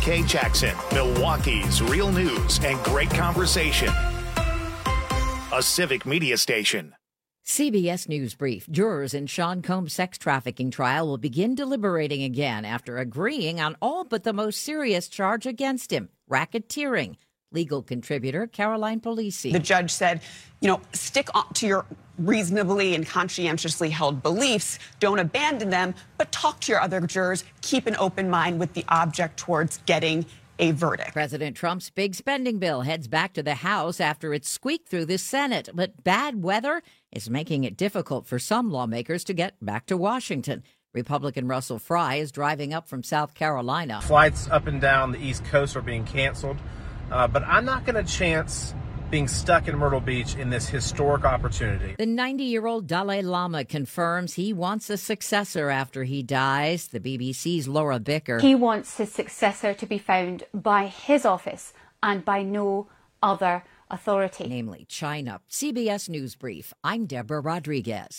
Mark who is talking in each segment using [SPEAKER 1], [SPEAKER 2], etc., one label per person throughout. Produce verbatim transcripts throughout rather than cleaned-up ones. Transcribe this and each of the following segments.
[SPEAKER 1] K Jackson, Milwaukee's real news and great conversation. A Civic Media Station.
[SPEAKER 2] C B S News Brief. Jurors in Sean Combs' sex trafficking trial will begin deliberating again after agreeing on all but the most serious charge against him, racketeering. Legal contributor Caroline Polisi.
[SPEAKER 3] The judge said, you know, stick to your reasonably and conscientiously held beliefs. Don't abandon them, but talk to your other jurors. Keep an open mind with the object towards getting a verdict.
[SPEAKER 2] President Trump's big spending bill heads back to the House after it squeaked through the Senate. But bad weather is making it difficult for some lawmakers to get back to Washington. Republican Russell Fry is driving up from South Carolina.
[SPEAKER 4] Flights up and down the East Coast are being canceled, uh, but I'm not going to chance being stuck in Myrtle Beach in this historic opportunity.
[SPEAKER 2] The ninety-year-old Dalai Lama confirms he wants a successor after he dies. The B B C's Laura Bicker.
[SPEAKER 5] He wants his successor to be found by his office and by no other authority.
[SPEAKER 2] Namely China. C B S News Brief. I'm Deborah Rodriguez.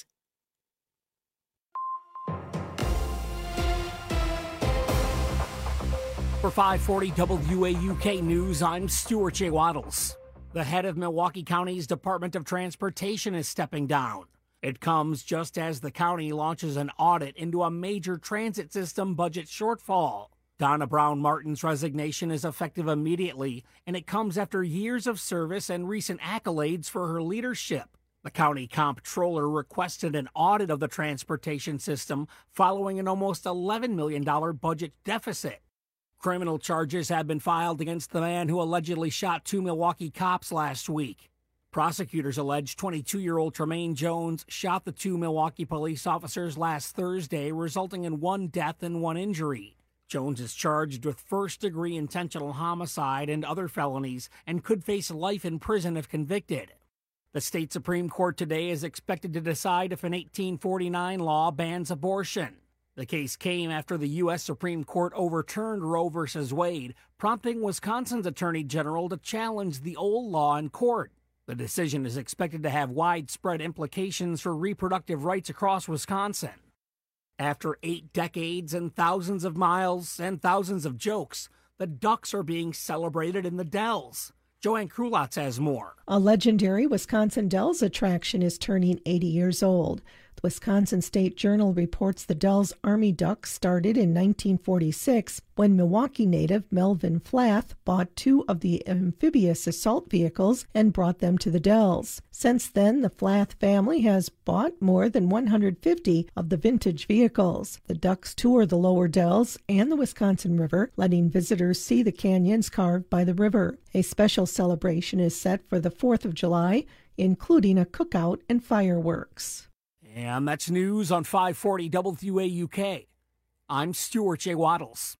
[SPEAKER 6] For five forty W A U K News, I'm Stuart J. Waddles. The head of Milwaukee County's Department of Transportation is stepping down. It comes just as the county launches an audit into a major transit system budget shortfall. Donna Brown Martin's resignation is effective immediately, and it comes after years of service and recent accolades for her leadership. The county comptroller requested an audit of the transportation system following an almost eleven million dollars budget deficit. Criminal charges have been filed against the man who allegedly shot two Milwaukee cops last week. Prosecutors allege twenty-two-year-old Tremaine Jones shot the two Milwaukee police officers last Thursday, resulting in one death and one injury. Jones is charged with first-degree intentional homicide and other felonies and could face life in prison if convicted. The state Supreme Court today is expected to decide if an eighteen forty-nine law bans abortion. The case came after the U S Supreme Court overturned Roe v. Wade, prompting Wisconsin's Attorney General to challenge the old law in court. The decision is expected to have widespread implications for reproductive rights across Wisconsin. After eight decades and thousands of miles and thousands of jokes, the Ducks are being celebrated in the Dells. Joanne Krulotz has more.
[SPEAKER 7] A legendary Wisconsin Dells attraction is turning eighty years old. The Wisconsin State Journal reports the Dells Army Ducks started in nineteen forty-six when Milwaukee native Melvin Flath bought two of the amphibious assault vehicles and brought them to the Dells. Since then, the Flath family has bought more than one hundred fifty of the vintage vehicles. The Ducks tour the lower Dells and the Wisconsin River, letting visitors see the canyons carved by the river. A special celebration is set for the fourth of July, including a cookout and fireworks.
[SPEAKER 6] And that's news on five forty W A U K. I'm Stuart J. Waddles.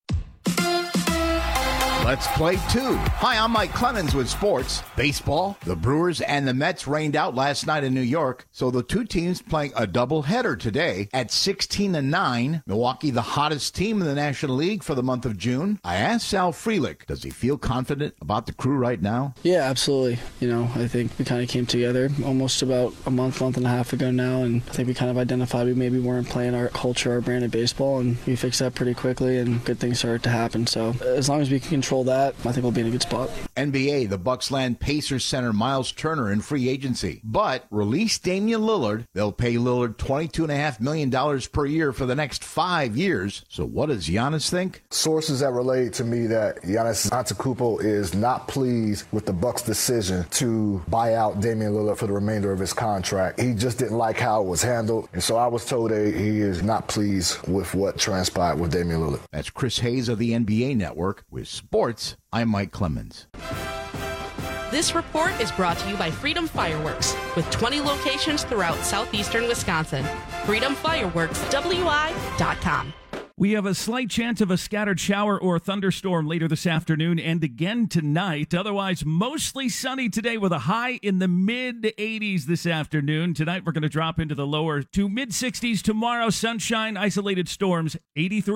[SPEAKER 8] Let's play two. Hi, I'm Mike Clemens with sports. Baseball, the Brewers and the Mets rained out last night in New York, so the two teams playing a doubleheader today at sixteen to nine. Milwaukee, the hottest team in the National League for the month of June. I asked Sal Frelick, does he feel confident about the crew right now?
[SPEAKER 9] Yeah, absolutely. You know, I think we kind of came together almost about a month, month and a half ago now, and I think we kind of identified we maybe weren't playing our culture, our brand of baseball, and we fixed that pretty quickly, and good things started to happen. So as long as we can control that, I think we'll be in a good spot.
[SPEAKER 8] N B A, the Bucks land Pacers center Miles Turner in free agency, but release Damian Lillard. They'll pay Lillard twenty-two point five million dollars per year for the next five years. So what does Giannis think?
[SPEAKER 10] Sources that relate to me that Giannis Antetokounmpo is not pleased with the Bucks' decision to buy out Damian Lillard for the remainder of his contract. He just didn't like how it was handled, and so I was told that he is not pleased with what transpired with Damian Lillard.
[SPEAKER 8] That's Chris Hayes of the N B A Network with sports. I'm Mike Clemens.
[SPEAKER 11] This report is brought to you by Freedom Fireworks, with twenty locations throughout southeastern Wisconsin. freedom fireworks w i dot com.
[SPEAKER 12] We have a slight chance of a scattered shower or thunderstorm later this afternoon and again tonight. Otherwise, mostly sunny today with a high in the mid eighties this afternoon. Tonight, we're going to drop into the lower to mid sixties. Tomorrow, sunshine, isolated storms, eighty-three.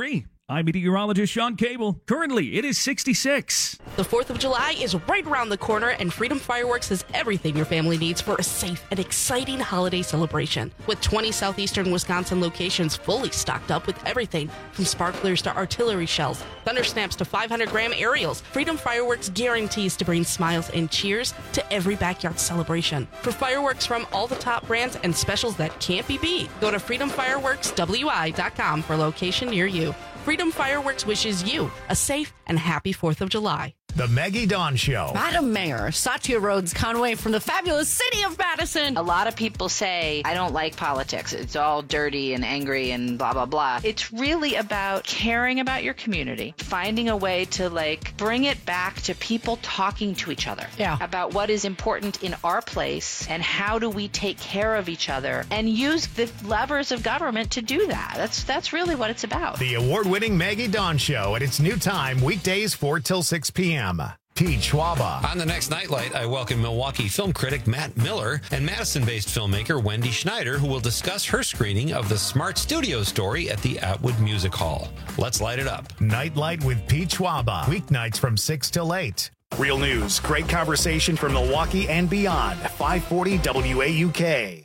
[SPEAKER 12] I'm meteorologist Sean Cable. Currently, it is sixty-six.
[SPEAKER 11] The fourth of July is right around the corner, and Freedom Fireworks has everything your family needs for a safe and exciting holiday celebration. With twenty southeastern Wisconsin locations fully stocked up with everything from sparklers to artillery shells, thunder snaps to five hundred gram aerials, Freedom Fireworks guarantees to bring smiles and cheers to every backyard celebration. For fireworks from all the top brands and specials that can't be beat, go to freedom fireworks w i dot com for a location near you. Freedom Fireworks wishes you a safe and happy fourth of July.
[SPEAKER 1] The Maggie Dawn Show.
[SPEAKER 13] Madam Mayor, Satya Rhodes Conway from the fabulous city of Madison.
[SPEAKER 14] A lot of people say, I don't like politics. It's all dirty and angry and blah, blah, blah. It's really about caring about your community, finding a way to, like, bring it back to people talking to each other
[SPEAKER 13] yeah.
[SPEAKER 14] about what is important in our place and how do we take care of each other and use the levers of government to do that. That's, that's really what it's about.
[SPEAKER 1] The award-winning Maggie Dawn Show at its new time, weekdays four till six p.m. Pete Schwaba.
[SPEAKER 15] On the next Nightlight, I welcome Milwaukee film critic Matt Miller and Madison-based filmmaker Wendy Schneider, who will discuss her screening of the Smart Studio story at the Atwood Music Hall. Let's light it up.
[SPEAKER 1] Nightlight with Pete Schwaba. Weeknights from six till eight. Real news, great conversation from Milwaukee and beyond. five forty W A U K.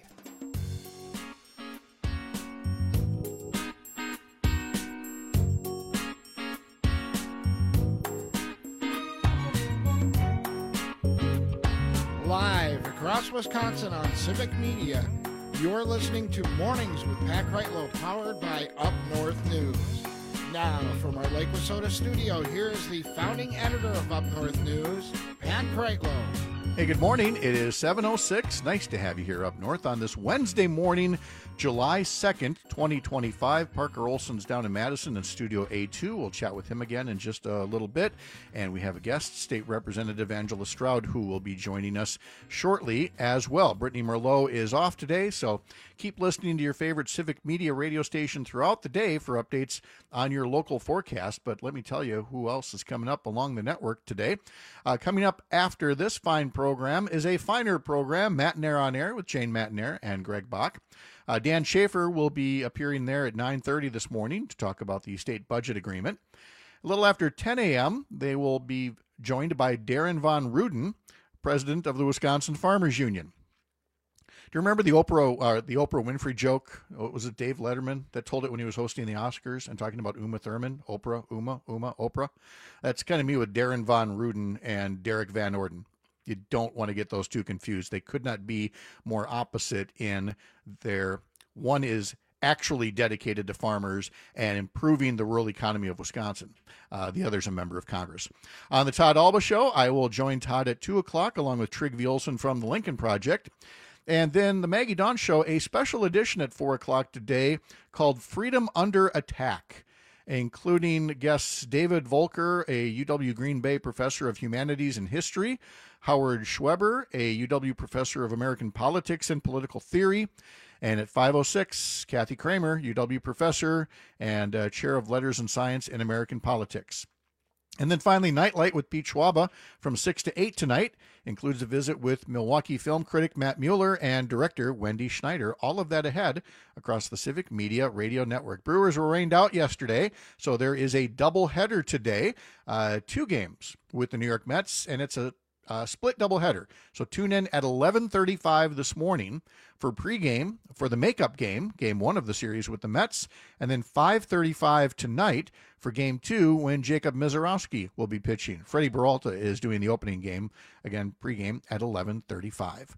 [SPEAKER 16] Live across Wisconsin on Civic Media, you're listening to Mornings with Pat Kreitlow, powered by Up North News. Now, from our Lake Wissota studio, here is the founding editor of Up North News, Pat Kreitlow.
[SPEAKER 17] Hey, good morning. It is seven oh six. Nice to have you here up north on this Wednesday morning, July second, twenty twenty-five. Parker Olson's down in Madison in Studio A two. We'll chat with him again in just a little bit. And we have a guest, State Representative Angela Stroud, who will be joining us shortly as well. Brittany Merlot is off today, so keep listening to your favorite Civic Media radio station throughout the day for updates on your local forecast. But let me tell you who else is coming up along the network today. Uh, coming up after this fine program is a finer program, Matinaire on Air with Jane Matinaire and Greg Bach. Uh, Dan Schaefer will be appearing there at nine thirty this morning to talk about the state budget agreement. A little after ten a.m., they will be joined by Darren Von Ruden, president of the Wisconsin Farmers Union. Do you remember the Oprah uh, the Oprah Winfrey joke? Oh, was it Dave Letterman that told it when he was hosting the Oscars and talking about Uma Thurman? Oprah, Uma, Uma, Oprah. That's kind of me with Darren Von Ruden and Derek Van Orden. You don't want to get those two confused. They could not be more opposite in their, one is actually dedicated to farmers and improving the rural economy of Wisconsin. Uh, the other's a member of Congress. On the Todd Alba Show, I will join Todd at two o'clock along with Trigg Olson from the Lincoln Project. And then the Maggie Dawn Show, a special edition at four o'clock today called Freedom Under Attack, including guests David Volker, a U W Green Bay professor of humanities and history, Howard Schweber, a U W professor of American politics and political theory, and at five oh six, Kathy Kramer, U W professor and uh, chair of letters and science in American politics. And then finally, Nightlight with Pete Schwaba from six to eight tonight includes a visit with Milwaukee film critic Matt Mueller and director Wendy Schneider. All of that ahead across the Civic Media Radio Network. Brewers were rained out yesterday, so there is a doubleheader today. Uh, two games with the New York Mets, and it's a Uh, split doubleheader. So tune in at eleven thirty-five this morning for pregame for the makeup game, game one of the series with the Mets, and then five thirty-five tonight for game two when Jacob Mizorowski will be pitching. Freddie Peralta is doing the opening game, again, pregame at eleven thirty-five.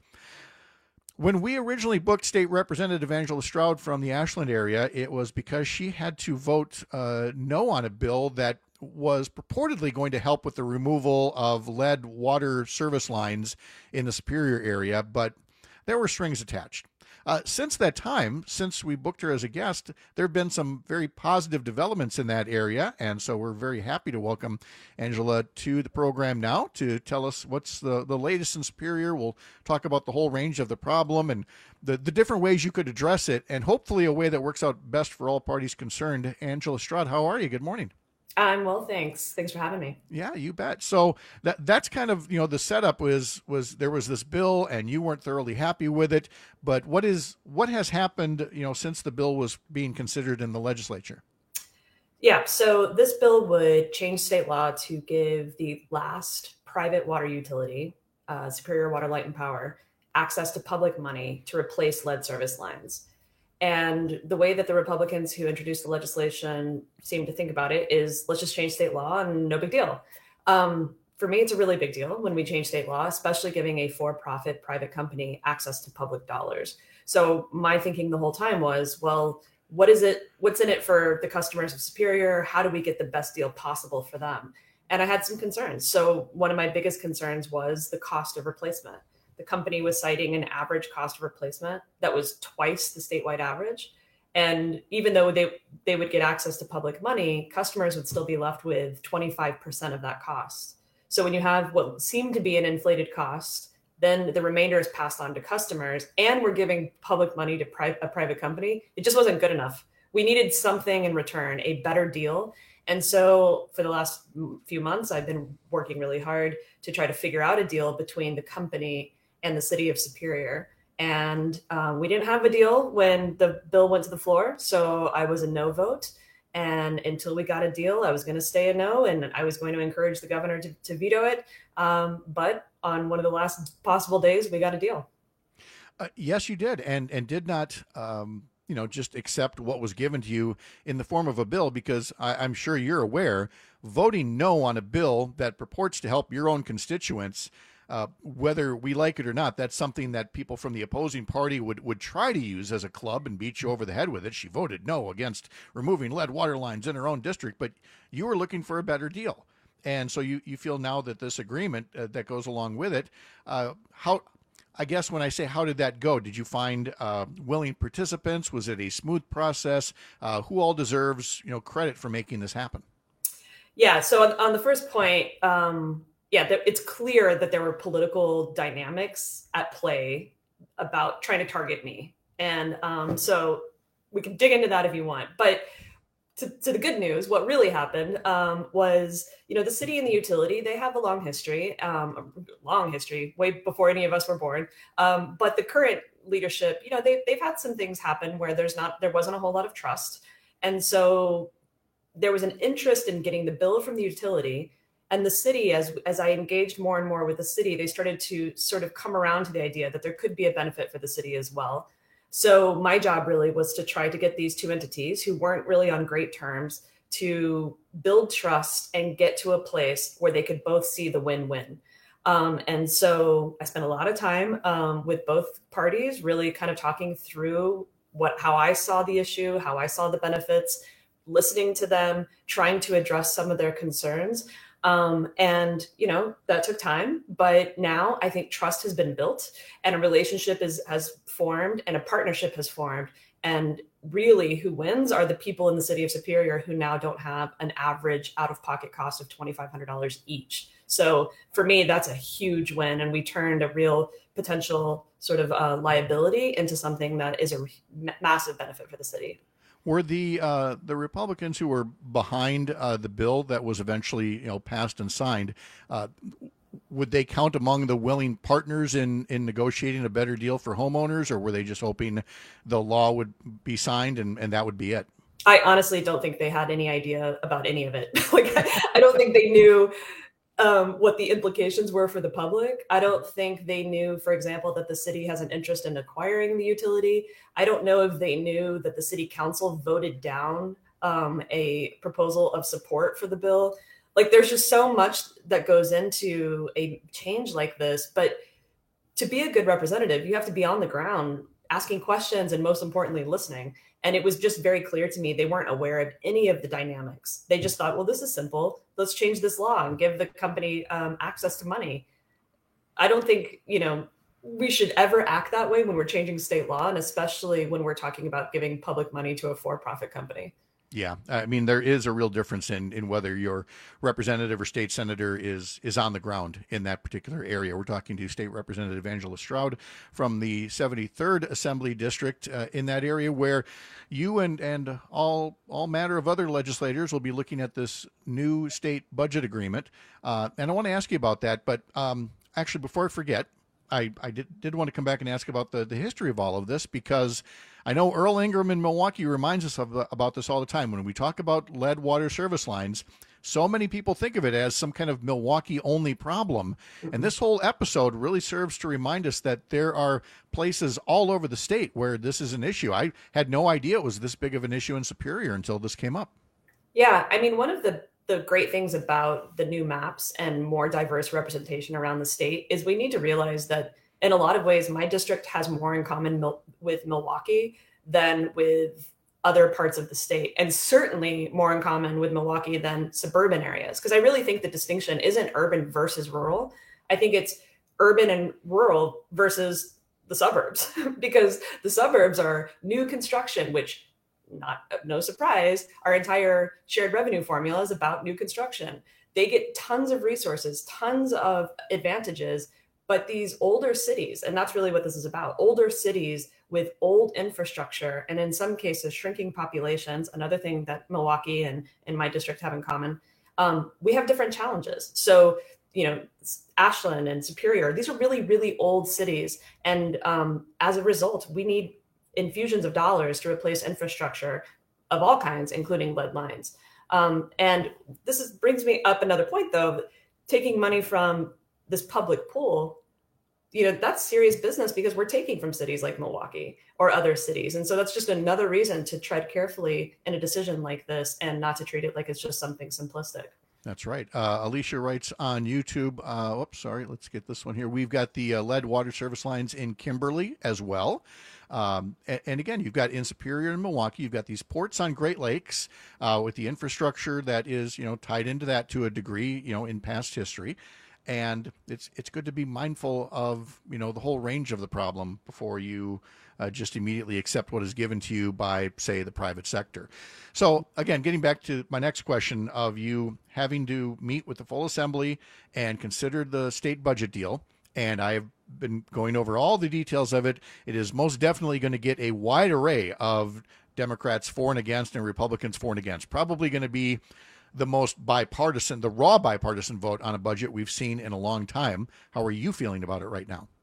[SPEAKER 17] When we originally booked State Representative Angela Stroud from the Ashland area, it was because she had to vote uh, no on a bill that was purportedly going to help with the removal of lead water service lines in the Superior area, but there were strings attached. Uh, since that time, since we booked her as a guest, there have been some very positive developments in that area, and so we're very happy to welcome Angela to the program now to tell us what's the, the latest in Superior. We'll talk about the whole range of the problem and the, the different ways you could address it, and hopefully a way that works out best for all parties concerned. Angela Stroud, how are you? Good morning.
[SPEAKER 18] I'm well, thanks. Thanks for having me.
[SPEAKER 17] Yeah, you bet. So that that's kind of, you know, the setup was was there was this bill and you weren't thoroughly happy with it. But what is what has happened, you know, since the bill was being considered in the legislature?
[SPEAKER 18] Yeah, so this bill would change state law to give the last private water utility, uh, Superior Water, Light and Power, access to public money to replace lead service lines. And the way that the Republicans who introduced the legislation seem to think about it is, let's just change state law and no big deal. Um, for me, it's a really big deal when we change state law, especially giving a for-profit private company access to public dollars. So my thinking the whole time was, well, what is it? What's in it for the customers of Superior? How do we get the best deal possible for them? And I had some concerns. So one of my biggest concerns was the cost of replacement. The company was citing an average cost of replacement that was twice the statewide average. And even though they, they would get access to public money, customers would still be left with twenty-five percent of that cost. So when you have what seemed to be an inflated cost, then the remainder is passed on to customers, and we're giving public money to pri- a private company. It just wasn't good enough. We needed something in return, a better deal. And so for the last few months, I've been working really hard to try to figure out a deal between the company and the city of Superior. And um, we didn't have a deal when the bill went to the floor, so I was a no vote. And until we got a deal, I was going to stay a no, and I was going to encourage the governor to, to veto it. Um, but on one of the last possible days, we got a deal.
[SPEAKER 17] Uh, yes, you did, and and did not, um, you know, just accept what was given to you in the form of a bill, because I, I'm sure you're aware, voting no on a bill that purports to help your own constituents, uh, whether we like it or not, that's something that people from the opposing party would, would try to use as a club and beat you over the head with it. She voted no against removing lead water lines in her own district, but you were looking for a better deal. And so you, you feel now that this agreement uh, that goes along with it, uh, how, I guess when I say how did that go, did you find uh, willing participants? Was it a smooth process? Uh, who all deserves, you know, credit for making this happen?
[SPEAKER 18] Yeah. So on, on the first point, um, yeah, th- it's clear that there were political dynamics at play about trying to target me. And um, so we can dig into that if you want. But to, to the good news, what really happened um, was, you know, the city and the utility, they have a long history, um, a long history, way before any of us were born. Um, but the current leadership, you know, they, they've had some things happen where there's not, there wasn't a whole lot of trust. And so there was an interest in getting the bill from the utility. And the city, as as I engaged more and more with the city, they started to sort of come around to the idea that there could be a benefit for the city as well. So my job really was to try to get these two entities who weren't really on great terms to build trust and get to a place where they could both see the win-win. Um, and so I spent a lot of time um, with both parties, really kind of talking through what how I saw the issue, how I saw the benefits, listening to them, trying to address some of their concerns. Um, and, you know, that took time, but now I think trust has been built and a relationship is, has formed and a partnership has formed. And really who wins are the people in the city of Superior who now don't have an average out-of-pocket cost of twenty-five hundred dollars each. So for me, that's a huge win. And we turned a real potential sort of uh, liability into something that is a massive benefit for the city.
[SPEAKER 17] Were the uh, the Republicans who were behind uh, the bill that was eventually, you know, passed and signed, uh, would they count among the willing partners in, in negotiating a better deal for homeowners, or were they just hoping the law would be signed and, and that would be it?
[SPEAKER 18] I honestly don't think they had any idea about any of it. Like, I don't think they knew um, what the implications were for the public. I don't think they knew, for example, that the city has an interest in acquiring the utility. I don't know if they knew that the city council voted down um, a proposal of support for the bill. Like, there's just so much that goes into a change like this. But to be a good representative, you have to be on the ground asking questions and, most importantly, listening. And it was just very clear to me they weren't aware of any of the dynamics. They just thought, well, this is simple. Let's change this law and give the company um, access to money. I don't think, you know, we should ever act that way when we're changing state law, and especially when we're talking about giving public money to a for-profit company.
[SPEAKER 17] Yeah, I mean, there is a real difference in, in whether your representative or state senator is is on the ground in that particular area. We're talking to State Representative Angela Stroud from the seventy-third Assembly District uh, in that area, where you and, and all all matter of other legislators will be looking at this new state budget agreement. Uh, and I want to ask you about that. But um, actually, before I forget, I, I did, did want to come back and ask about the, the history of all of this, because I know Earl Ingram in Milwaukee reminds us of about this all the time. When we talk about lead water service lines, so many people think of it as some kind of Milwaukee-only problem. Mm-hmm. And this whole episode really serves to remind us that there are places all over the state where this is an issue. I had no idea it was this big of an issue in Superior until this came up.
[SPEAKER 18] Yeah, I mean, one of the the great things about the new maps and more diverse representation around the state is we need to realize that in a lot of ways, my district has more in common mil- with Milwaukee than with other parts of the state, and certainly more in common with Milwaukee than suburban areas. Because I really think the distinction isn't urban versus rural. I think it's urban and rural versus the suburbs, because the suburbs are new construction, which not no surprise, our entire shared revenue formula is about new construction. They get tons of resources, tons of advantages, but these older cities, and that's really what this is about, older cities with old infrastructure, and in some cases, shrinking populations, another thing that Milwaukee and, and my district have in common, um, we have different challenges. So, you know, Ashland and Superior, these are really, really old cities. And um, as a result, we need infusions of dollars to replace infrastructure of all kinds, including lead lines. Um, and this is, brings me up another point, though, taking money from this public pool, you know, that's serious business, because we're taking from cities like Milwaukee or other cities. And so that's just another reason to tread carefully in a decision like this and not to treat it like it's just something simplistic.
[SPEAKER 17] That's right. Uh, Alicia writes on YouTube, uh, oops, sorry, let's get this one here. We've got the uh, lead water service lines in Kimberly as well. Um, and, and again, you've got in Superior and Milwaukee, you've got these ports on Great Lakes uh, with the infrastructure that is, you know, tied into that to a degree, you know, in past history. And it's it's good to be mindful of, you know, the whole range of the problem before you uh, just immediately accept what is given to you by, say, the private sector. So, again, getting back to my next question of you having to meet with the full assembly and consider the state budget deal, and I've been going over all the details of it. It is most definitely going to get a wide array of Democrats for and against and Republicans for and against. Probably going to be the most bipartisan, the raw bipartisan vote on a budget we've seen in a long time. How are you feeling about it right now?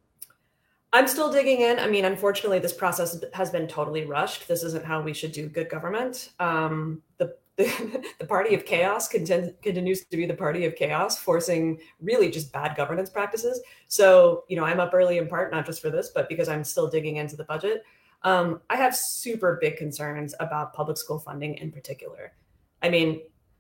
[SPEAKER 18] I'm still digging in. I mean, unfortunately, this process has been totally rushed. This isn't how we should do good government. Um, the, the the party of chaos contend, continues to be the party of chaos, forcing really just bad governance practices. So, you know, I'm up early in part, not just for this, but because I'm still digging into the budget. Um, I have super big concerns about public school funding in particular. I mean,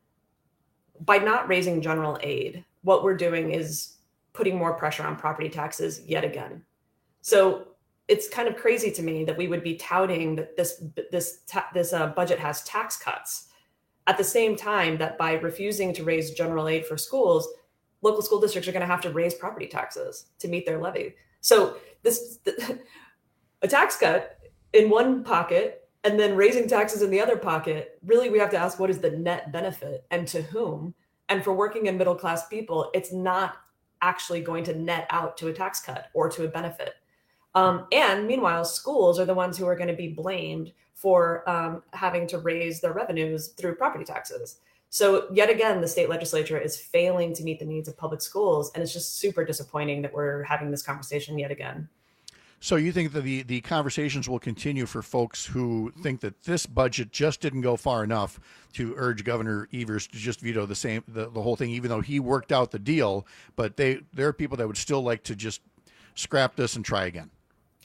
[SPEAKER 18] by not raising general aid, what we're doing is putting more pressure on property taxes yet again. So it's kind of crazy to me that we would be touting that this this ta- this uh, budget has tax cuts at the same time that by refusing to raise general aid for schools, local school districts are going to have to raise property taxes to meet their levy. So this the, a tax cut in one pocket and then raising taxes in the other pocket, really we have to ask what is the net benefit and to whom? And for working and middle class people, it's not actually going to net out to a tax cut or to a benefit. Um, and meanwhile, schools are the ones who are going to be blamed for um, having to raise their revenues through property taxes. So yet again, the state legislature is failing to meet the needs of public schools. And it's just super disappointing that we're having this conversation yet again.
[SPEAKER 17] So you think that the, the conversations will continue for folks who think that this budget just didn't go far enough to urge Governor Evers to just veto the same the, the whole thing, even though he worked out the deal. But they there are people that would still like to just scrap this and try again.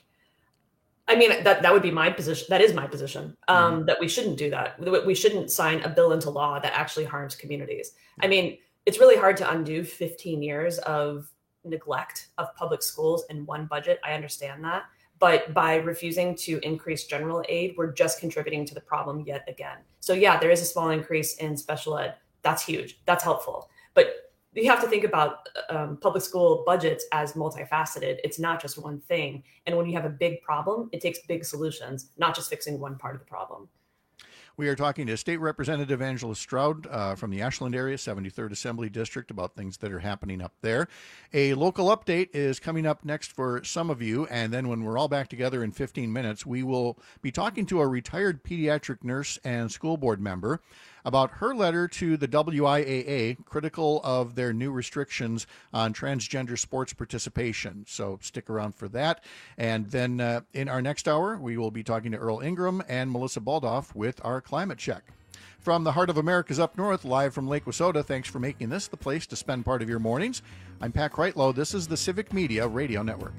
[SPEAKER 18] I mean, that, that would be my position. That is my position, um, mm-hmm. that we shouldn't do that. We shouldn't sign a bill into law that actually harms communities. I mean, it's really hard to undo fifteen years of neglect of public schools in one budget. I understand that. But by refusing to increase general aid, we're just contributing to the problem yet again. So yeah, there is a small increase in special ed. That's huge. That's helpful. But you have to think about um, public school budgets as multifaceted. It's not just one thing. And when you have a big problem, it takes big solutions, not just fixing one part of the problem.
[SPEAKER 17] We are talking to State Representative Angela Stroud uh, from the Ashland area, seventy-third Assembly District, about things that are happening up there. A local update is coming up next for some of you, and then when we're all back together in fifteen minutes, we will be talking to a retired pediatric nurse and school board member about her letter to the W I A A, critical of their new restrictions on transgender sports participation. So stick around for that. And then uh, in our next hour, we will be talking to Earl Ingram and Melissa Baldoff with our climate check. From the heart of America's up north, live from Lake Wissota, thanks for making this the place to spend part of your mornings. I'm Pat Kreitlow. This is the Civic Media Radio Network.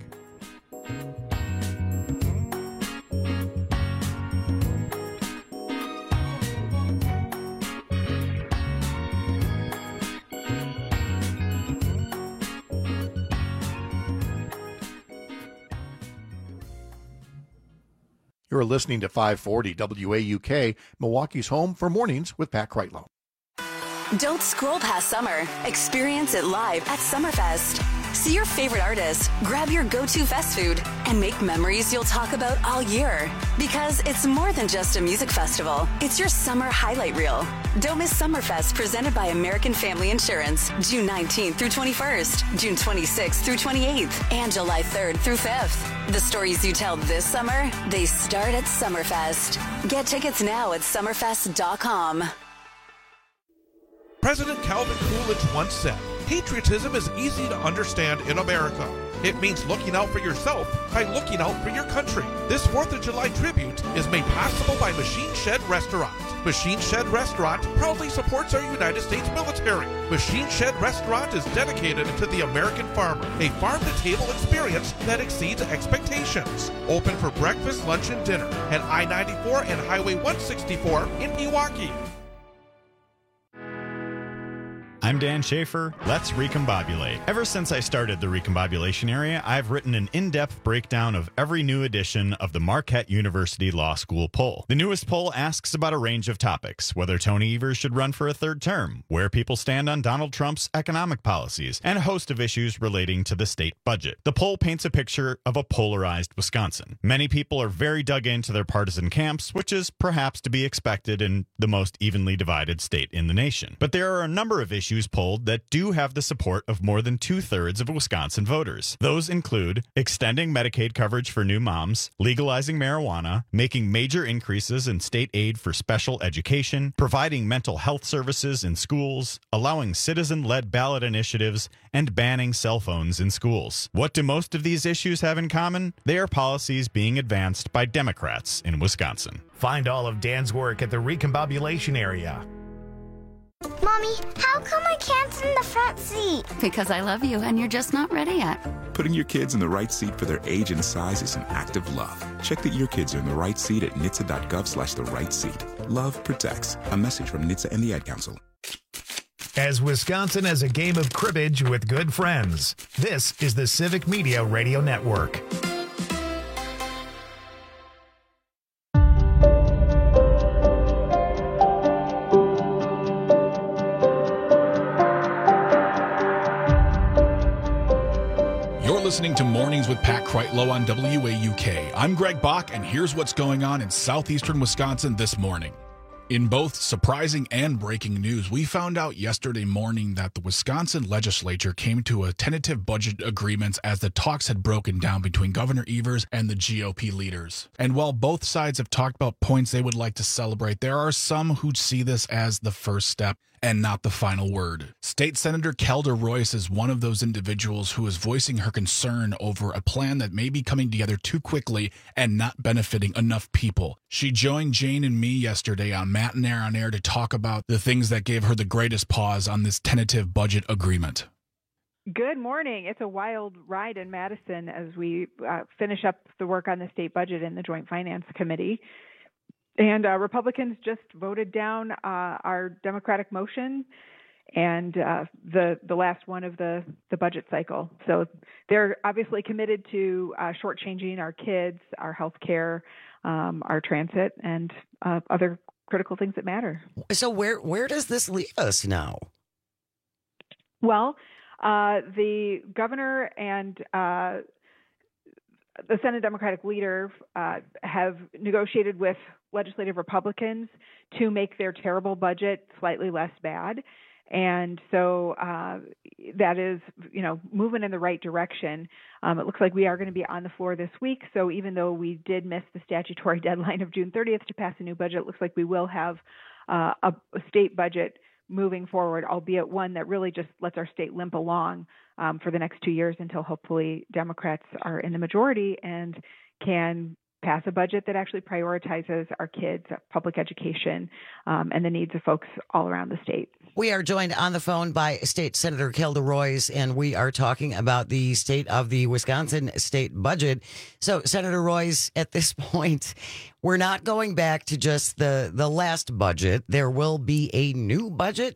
[SPEAKER 17] You're listening to five forty W A U K, Milwaukee's home for mornings with Pat Kreitlow.
[SPEAKER 19] Don't scroll past summer. Experience it live at Summerfest. See your favorite artists, grab your go-to fest food, and make memories you'll talk about all year. Because it's more than just a music festival. It's your summer highlight reel. Don't miss Summerfest, presented by American Family Insurance, June nineteenth through twenty-first, June twenty-sixth through twenty-eighth, and July third through fifth. The stories you tell this summer, they start at Summerfest. Get tickets now at summerfest dot com.
[SPEAKER 20] President Calvin Coolidge once said, "Patriotism is easy to understand in America. It means looking out for yourself by looking out for your country." This fourth of July tribute is made possible by Machine Shed Restaurant. Machine Shed Restaurant proudly supports our United States military. Machine Shed Restaurant is dedicated to the American farmer, a farm-to-table experience that exceeds expectations. Open for breakfast, lunch, and dinner at I ninety-four and Highway one sixty-four in Milwaukee.
[SPEAKER 21] I'm Dan Schaefer. Let's recombobulate. Ever since I started the recombobulation area, I've written an in-depth breakdown of every new edition of the Marquette University Law School poll. The newest poll asks about a range of topics: whether Tony Evers should run for a third term, where people stand on Donald Trump's economic policies, and a host of issues relating to the state budget. The poll paints a picture of a polarized Wisconsin. Many people are very dug into their partisan camps, which is perhaps to be expected in the most evenly divided state in the nation. But there are a number of issues polled that do have the support of more than two-thirds of Wisconsin voters. Those include extending Medicaid coverage for new moms, legalizing marijuana, making major increases in state aid for special education, providing mental health services in schools, allowing citizen-led ballot initiatives, and banning cell phones in schools. What do most of these issues have in common? They are policies being advanced by Democrats in Wisconsin.
[SPEAKER 1] Find all of Dan's work at the recombobulation area.
[SPEAKER 22] Mommy, how come I can't sit in the front seat?
[SPEAKER 23] Because I love you and you're just not ready yet.
[SPEAKER 24] Putting your kids in the right seat for their age and size is an act of love. Check that your kids are in the right seat at N H T S A dot gov slash the right seat. Love protects. A message from N H T S A and the Ad Council.
[SPEAKER 1] As Wisconsin has a game of cribbage with good friends, this is the Civic Media Radio Network.
[SPEAKER 25] Listening to Mornings with Pat Kreitlow on W A U K. I'm Greg Bach, and here's what's going on in southeastern Wisconsin this morning. In both surprising and breaking news, we found out yesterday morning that the Wisconsin legislature came to a tentative budget agreement as the talks had broken down between Governor Evers and the G O P leaders. And while both sides have talked about points they would like to celebrate, there are some who see this as the first step and not the final word. State Senator Kelda Royce is one of those individuals who is voicing her concern over a plan that may be coming together too quickly and not benefiting enough people. She joined Jane and me yesterday on Matt and Air on Air to talk about the things that gave her the greatest pause on this tentative budget agreement.
[SPEAKER 26] Good morning. It's a wild ride in Madison as we uh, finish up the work on the state budget in the Joint Finance Committee. And uh, Republicans just voted down uh, our Democratic motion and uh, the the last one of the, the budget cycle. So they're obviously committed to uh, shortchanging our kids, our health care, um, our transit, and uh, other critical things that matter.
[SPEAKER 27] So where where does this leave us now?
[SPEAKER 26] Well, uh, the governor and uh, the Senate Democratic leader uh, have negotiated with legislative Republicans to make their terrible budget slightly less bad. And so uh, that is, you know, moving in the right direction. Um, it looks like we are going to be on the floor this week. So even though we did miss the statutory deadline of June thirtieth to pass a new budget, it looks like we will have uh, a, a state budget moving forward, albeit one that really just lets our state limp along um, for the next two years until hopefully Democrats are in the majority and can pass a budget that actually prioritizes our kids, public education, um, and the needs of folks all around the state.
[SPEAKER 2] We are joined on the phone by State Senator Kelda Roys, and we are talking about the state of the Wisconsin state budget. So, Senator Roys, at this point, we're not going back to just the, the last budget. There will be a new budget?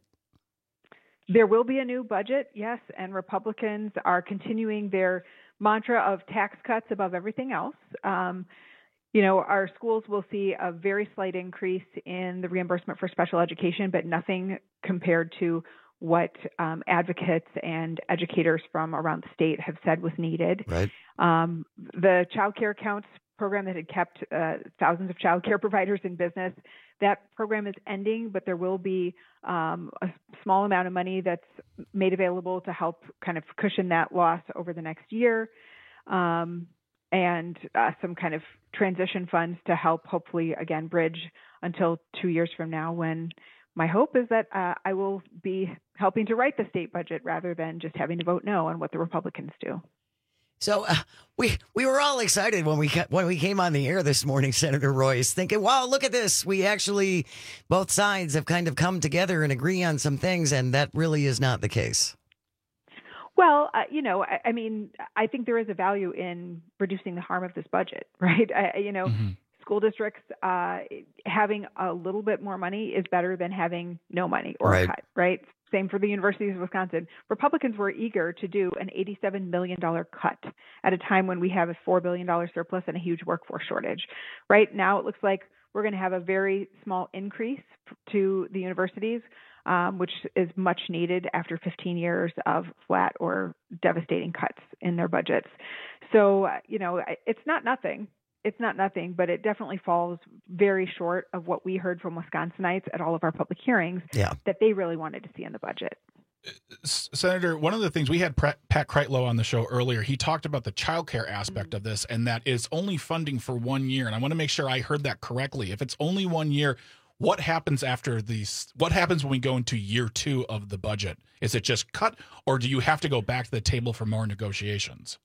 [SPEAKER 26] There will be a new budget, yes, and Republicans are continuing their mantra of tax cuts above everything else. Um, You know, our schools will see a very slight increase in the reimbursement for special education, but nothing compared to what um, advocates and educators from around the state have said was needed.
[SPEAKER 2] Right.
[SPEAKER 26] Um, the Child Care Counts program that had kept uh, thousands of child care providers in business, that program is ending, but there will be um, a small amount of money that's made available to help kind of cushion that loss over the next year. Um, and uh, some kind of transition funds to help hopefully, again, bridge until two years from now when my hope is that uh, I will be helping to write the state budget rather than just having to vote no on what the Republicans do.
[SPEAKER 2] So uh, we we were all excited when we when we came on the air this morning, Senator Roys, thinking, wow, look at this. We actually, both sides have kind of come together and agree on some things, and that really is not the case.
[SPEAKER 26] Well, uh, you know, I, I mean, I think there is a value in reducing the harm of this budget, right? I, you know, mm-hmm. school districts uh, having a little bit more money is better than having no money or
[SPEAKER 2] right.
[SPEAKER 26] a cut, right? Same for the Universities of Wisconsin. Republicans were eager to do an eighty-seven million dollars cut at a time when we have a four billion dollars surplus and a huge workforce shortage. Right now, it looks like we're going to have a very small increase to the universities, Um, which is much needed after fifteen years of flat or devastating cuts in their budgets. So, uh, you know, it's not nothing. It's not nothing, but it definitely falls very short of what we heard from Wisconsinites at all of our public hearings
[SPEAKER 2] yeah.
[SPEAKER 26] that they really wanted to see in the budget.
[SPEAKER 25] Senator, one of the things we had Pat Kreitlow on the show earlier, he talked about the child care aspect mm-hmm. of this and that it's only funding for one year. And I want to make sure I heard that correctly. If it's only one year, what happens after these? What happens when we go into year two of the budget? Is it just cut, or do you have to go back to the table for more negotiations?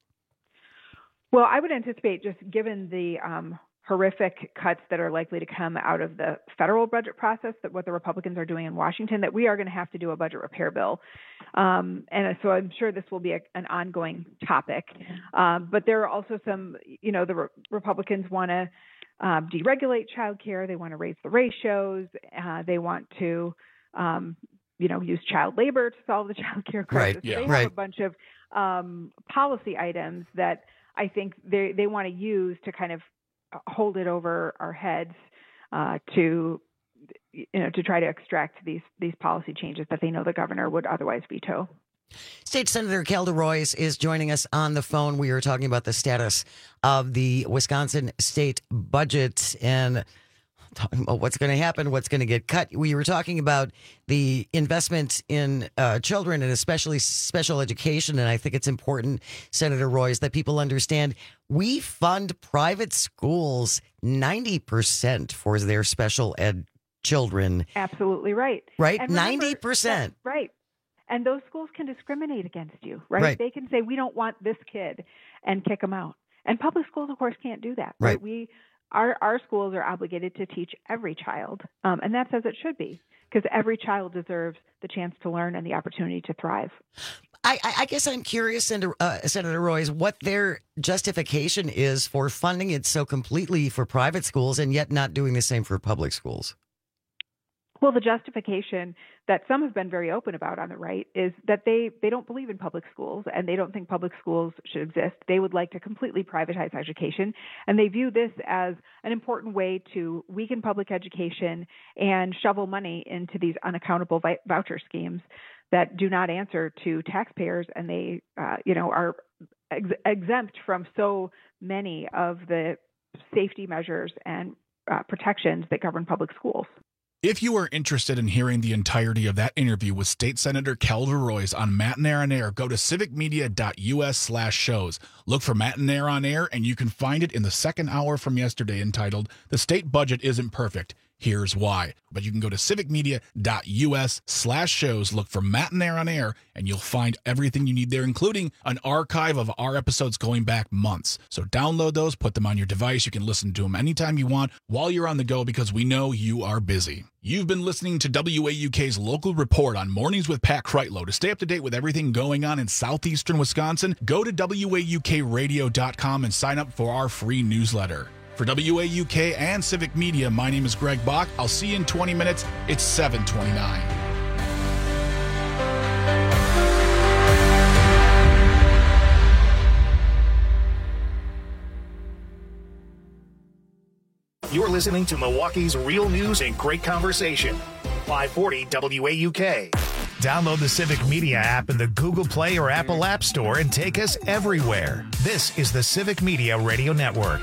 [SPEAKER 26] Well, I would anticipate, just given the um, horrific cuts that are likely to come out of the federal budget process, that what the Republicans are doing in Washington, that we are going to have to do a budget repair bill. Um, and so I'm sure this will be a, an ongoing topic. Um, but there are also some, you know, the re- Republicans want to Um, deregulate childcare. They want to raise the ratios. Uh, they want to, um, you know, use child labor to solve the childcare crisis.
[SPEAKER 2] Right. Yeah.
[SPEAKER 26] They
[SPEAKER 2] right.
[SPEAKER 26] have a bunch of um, policy items that I think they they want to use to kind of hold it over our heads uh, to, you know, to try to extract these these policy changes that they know the governor would otherwise veto.
[SPEAKER 2] State Senator Kelda Roys is joining us on the phone. We are talking about the status of the Wisconsin state budget and talking about what's going to happen, what's going to get cut. We were talking about the investment in uh, children and especially special education. And I think it's important, Senator Roys, that people understand we fund private schools ninety percent for their special ed children.
[SPEAKER 26] Absolutely right.
[SPEAKER 2] Right?
[SPEAKER 26] And remember,
[SPEAKER 2] ninety percent.
[SPEAKER 26] Right. And those schools can discriminate against you, right?
[SPEAKER 2] Right?
[SPEAKER 26] They can say, we don't want this kid and kick them out. And public schools, of course, can't do that.
[SPEAKER 2] Right.
[SPEAKER 26] We, our, our schools are obligated to teach every child. Um, and that's as it should be, because every child deserves the chance to learn and the opportunity to thrive.
[SPEAKER 2] I, I guess I'm curious, Senator, uh, Senator Roys, what their justification is for funding it so completely for private schools and yet not doing the same for public schools.
[SPEAKER 26] Well, the justification that some have been very open about on the right is that they, they don't believe in public schools and they don't think public schools should exist. They would like to completely privatize education, and they view this as an important way to weaken public education and shovel money into these unaccountable vi- voucher schemes that do not answer to taxpayers, and they, uh, you know, are ex- exempt from so many of the safety measures and uh, protections that govern public schools.
[SPEAKER 25] If you are interested in hearing the entirety of that interview with State Senator Kelda Roys on Matt and Air on Air, go to civicmedia.us slash shows. Look for Matt and Air on Air, and you can find it in the second hour from yesterday entitled, The State Budget Isn't Perfect. Here's why. But you can go to civicmedia.us slash shows, look for Matt and Air on Air, and you'll find everything you need there, including an archive of our episodes going back months. So download those, put them on your device. You can listen to them anytime you want while you're on the go, because we know you are busy. You've been listening to W A U K's local report on Mornings with Pat Kreitlow. To stay up to date with everything going on in southeastern Wisconsin, go to W A U K radio dot com and sign up for our free newsletter. For W A U K and Civic Media, my name is Greg Bach. I'll see you in twenty minutes. It's seven twenty-nine.
[SPEAKER 1] You're listening to Milwaukee's Real News and Great Conversation. five forty W A U K. Download the Civic Media app in the Google Play or Apple App Store and take us everywhere. This is the Civic Media Radio Network.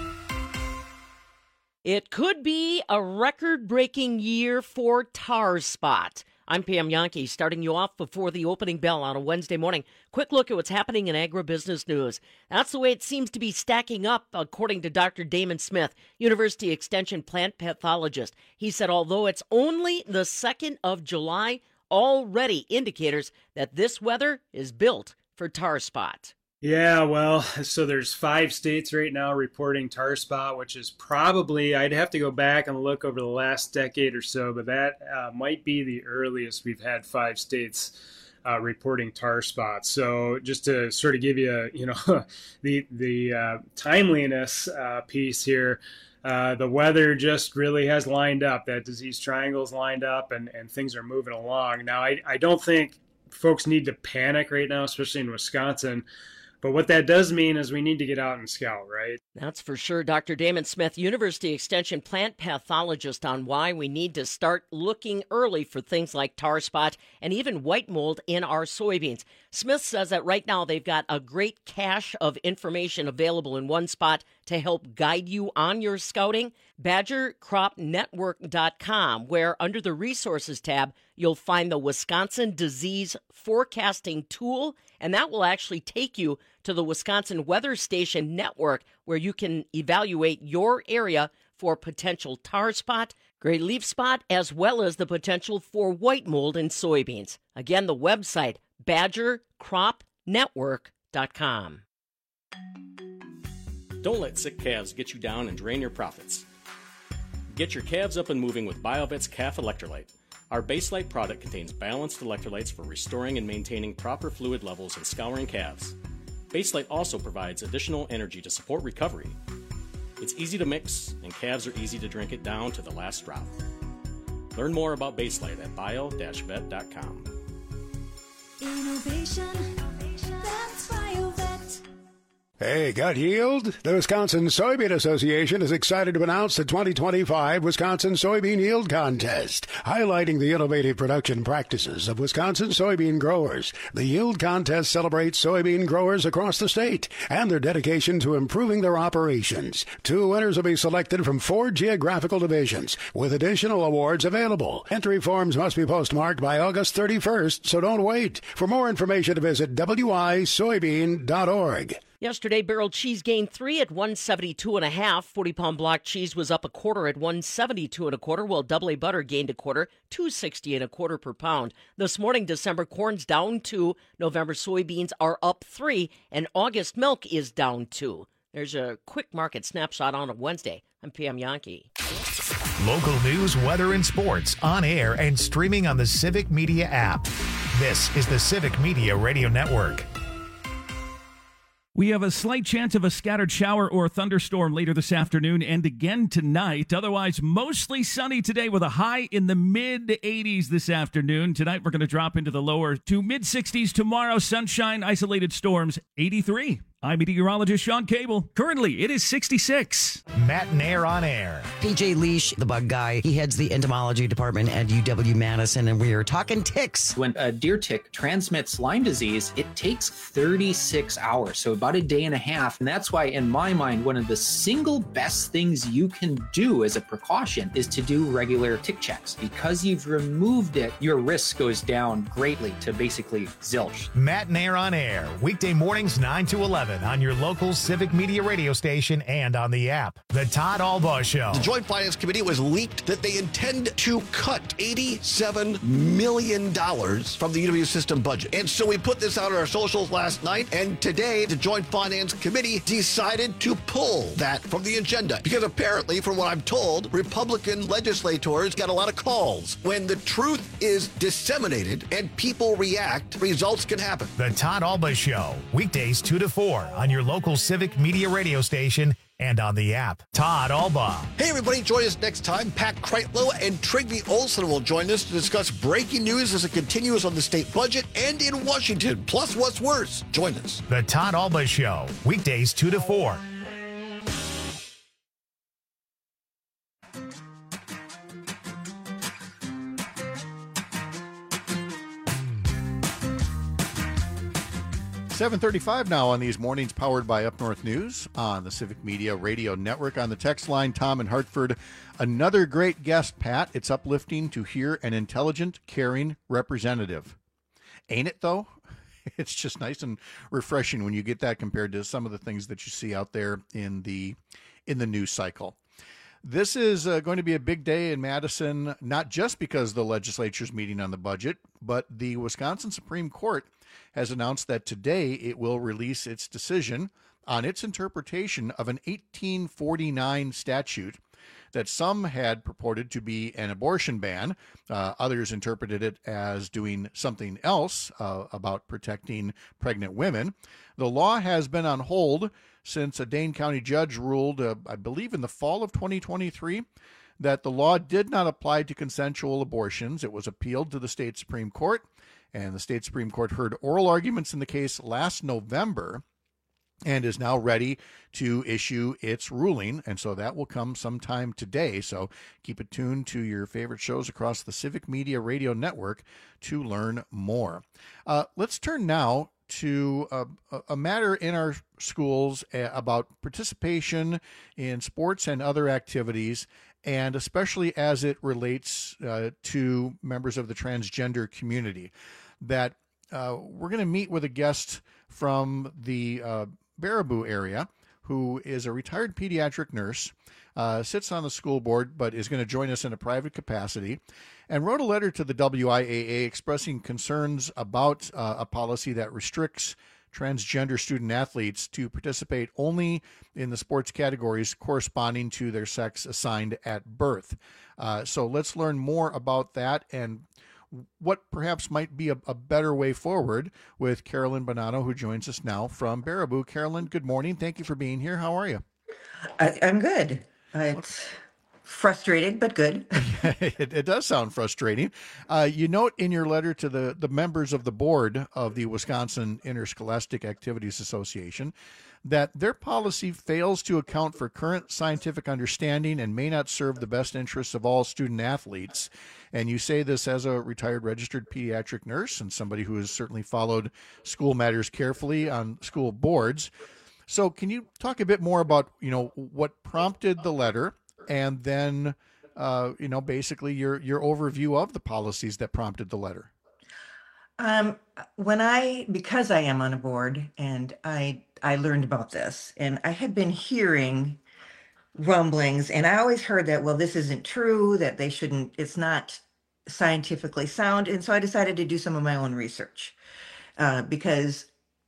[SPEAKER 3] It could be a record-breaking year for Tar Spot. I'm Pam Yankee, starting you off before the opening bell on a Wednesday morning. Quick look at what's happening in agribusiness news. That's the way it seems to be stacking up, according to Doctor Damon Smith, University Extension plant pathologist. He said although it's only the second of July, already indicators that this weather is built for Tar Spot.
[SPEAKER 4] Yeah, well, so there's five states right now reporting tar spot, which is probably, I'd have to go back and look over the last decade or so, but that uh, might be the earliest we've had five states uh, reporting tar spot. So just to sort of give you, you know, the the uh, timeliness uh, piece here, uh, the weather just really has lined up. That disease triangle's lined up, and, and things are moving along. Now, I, I don't think folks need to panic right now, especially in Wisconsin. But what that does mean is we need to get out and scout, right?
[SPEAKER 3] That's for sure. Doctor Damon Smith, University Extension plant pathologist, on why we need to start looking early for things like tar spot and even white mold in our soybeans. Smith says that right now they've got a great cache of information available in one spot to help guide you on your scouting. Badger Crop Network dot com, where under the Resources tab, you'll find the Wisconsin Disease Forecasting Tool, and that will actually take you to the Wisconsin Weather Station Network, where you can evaluate your area for potential tar spot, gray leaf spot, as well as the potential for white mold in soybeans. Again, the website, Badger Crop Network dot com.
[SPEAKER 5] Don't let sick calves get you down and drain your profits. Get your calves up and moving with BioVet's Calf Electrolyte. Our Baselite product contains balanced electrolytes for restoring and maintaining proper fluid levels in scouring calves. Baselite also provides additional energy to support recovery. It's easy to mix, and calves are easy to drink it down to the last drop. Learn more about Baselite at bio dash vet dot com.
[SPEAKER 6] Innovation, that's BioVet.
[SPEAKER 7] Hey, gut yield? The Wisconsin Soybean Association is excited to announce the twenty twenty-five Wisconsin Soybean Yield Contest, highlighting the innovative production practices of Wisconsin soybean growers. The Yield Contest celebrates soybean growers across the state and their dedication to improving their operations. Two winners will be selected from four geographical divisions, with additional awards available. Entry forms must be postmarked by August thirty-first, so don't wait. For more information, visit w i soybean dot org.
[SPEAKER 3] Yesterday, barrel cheese gained three at one seventy-two and a half. forty pound block cheese was up a quarter at one seventy-two and a quarter, while double A butter gained a quarter, two sixty and a quarter per pound. This morning, December corn's down two, November soybeans are up three, and August milk is down two. There's a quick market snapshot on a Wednesday. I'm Pam Yankee.
[SPEAKER 1] Local news, weather, and sports on air and streaming on the Civic Media app. This is the Civic Media Radio Network.
[SPEAKER 12] We have a slight chance of a scattered shower or thunderstorm later this afternoon and again tonight. Otherwise, mostly sunny today with a high in the mid eighties this afternoon. Tonight, we're going to drop into the lower to mid sixties. Tomorrow, sunshine, isolated storms, eighty-three. I'm meteorologist Sean Cable. Currently, it is sixty-six.
[SPEAKER 1] Matt and Air on Air.
[SPEAKER 2] P J Leash, the bug guy, he heads the entomology department at U W Madison, and we are talking ticks.
[SPEAKER 9] When a deer tick transmits Lyme disease, it takes thirty-six hours, so about a day and a half. And that's why, in my mind, one of the single best things you can do as a precaution is to do regular tick checks. Because you've removed it, your risk goes down greatly to basically zilch.
[SPEAKER 1] Matt and Air on Air, weekday mornings nine to eleven. seven on your local Civic Media radio station and on the app. The Todd Albaugh Show.
[SPEAKER 8] The Joint Finance Committee was leaked that they intend to cut eighty-seven million dollars from the U W system budget. And so we put this out on our socials last night, and today the Joint Finance Committee decided to pull that from the agenda. Because apparently, from what I'm told, Republican legislators got a lot of calls. When the truth is disseminated and people react, results can happen.
[SPEAKER 1] The Todd Albaugh Show, weekdays two to four on your local Civic Media radio station and on the app. Todd Albaugh.
[SPEAKER 8] Hey, everybody, join us next time. Pat Kreitlow and Trygve Olson will join us to discuss breaking news as it continues on the state budget and in Washington. Plus, what's worse? Join us.
[SPEAKER 1] The Todd Albaugh Show, weekdays two to four.
[SPEAKER 17] seven thirty-five now on these mornings, powered by Up North News on the Civic Media Radio Network. On the text line, Tom in Hartford. Another great guest, Pat. It's uplifting to hear an intelligent, caring representative. Ain't it, though? It's just nice and refreshing when you get that compared to some of the things that you see out there in the in the news cycle. This is uh, going to be a big day in Madison, not just because the legislature's meeting on the budget, but the Wisconsin Supreme Court has announced that today it will release its decision on its interpretation of an eighteen forty-nine statute that some had purported to be an abortion ban. Uh, others interpreted it as doing something else uh, about protecting pregnant women. The law has been on hold since a Dane County judge ruled, uh, I believe in the fall of twenty twenty-three, that the law did not apply to consensual abortions. It was appealed to the state Supreme Court, and the state Supreme Court heard oral arguments in the case last November and is now ready to issue its ruling. And so that will come sometime today. So keep it tuned to your favorite shows across the Civic Media Radio Network to learn more. Uh, let's turn now to a, a matter in our schools about participation in sports and other activities, and especially as it relates uh, to members of the transgender community. That uh, we're going to meet with a guest from the uh, Baraboo area who is a retired pediatric nurse, uh, sits on the school board, but is going to join us in a private capacity, and wrote a letter to the W I A A expressing concerns about uh, a policy that restricts transgender student athletes to participate only in the sports categories corresponding to their sex assigned at birth. Uh, so let's learn more about that and what perhaps might be a, a better way forward with Carolyn Bonanno, who joins us now from Baraboo. Carolyn, good morning. Thank you for being here. How are you?
[SPEAKER 10] I, I'm good. Uh, it's frustrated, but good.
[SPEAKER 17] it, it does sound frustrating. Uh, you note in your letter to the, the members of the board of the Wisconsin Interscholastic Activities Association that their policy fails to account for current scientific understanding and may not serve the best interests of all student athletes. And you say this as a retired registered pediatric nurse and somebody who has certainly followed school matters carefully on school boards. So can you talk a bit more about, you know, what prompted the letter, and then, uh, you know, basically your, your overview of the policies that prompted the letter?
[SPEAKER 10] Um, when I, because I am on a board, and I, I learned about this, and I had been hearing rumblings, and I always heard that, well, this isn't true, that they shouldn't, it's not scientifically sound. And so I decided to do some of my own research, uh, because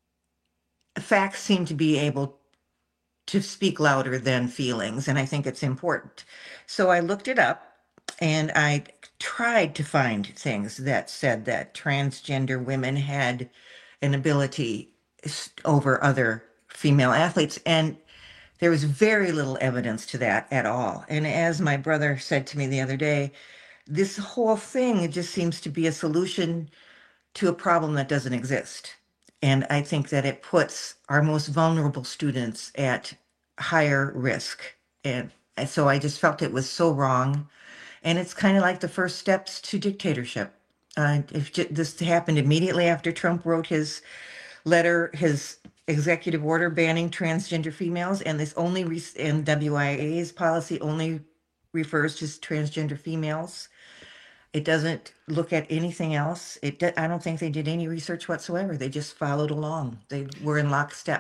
[SPEAKER 10] facts seem to be able to speak louder than feelings, and I think it's important. So I looked it up, and I tried to find things that said that transgender women had an ability over other female athletes, and there was very little evidence to that at all. And as my brother said to me the other day, this whole thing just seems to be a solution to a problem that doesn't exist. And I think that it puts our most vulnerable students at higher risk. And so I just felt it was so wrong. And it's kind of like the first steps to dictatorship. Uh, if j- this happened immediately after Trump wrote his letter, his executive order banning transgender females, and this only, re- and W I A A's policy only refers to transgender females. It doesn't look at anything else. It, I don't think they did any research whatsoever. They just followed along. They were in lockstep.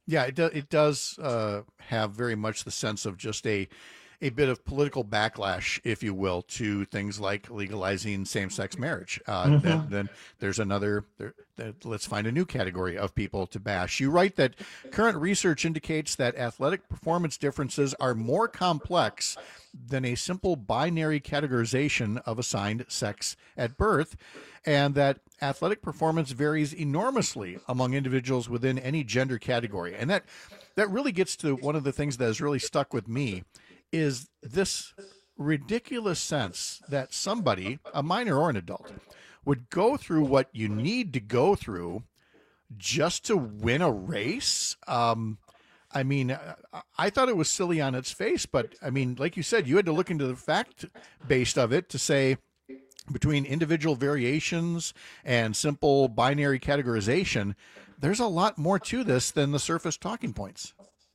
[SPEAKER 17] Yeah, it, do, it does uh, have very much the sense of just a a bit of political backlash, if you will, to things like legalizing same-sex marriage. Uh,
[SPEAKER 11] Mhm.
[SPEAKER 17] then, then there's another, there, that, let's find a new category of people to bash. You write that current research indicates that athletic performance differences are more complex than a simple binary categorization of assigned sex at birth, and that athletic performance varies enormously among individuals within any gender category. And that that really gets to one of the things that has really stuck with me is this ridiculous sense that somebody, a minor or an adult, would go through what you need to go through just to win a race. Um, I mean, I- I thought it was silly on its face, but I mean, like you said, you had to look into the fact based of it to say, between individual variations and simple binary categorization, there's a lot more to this than the surface talking points.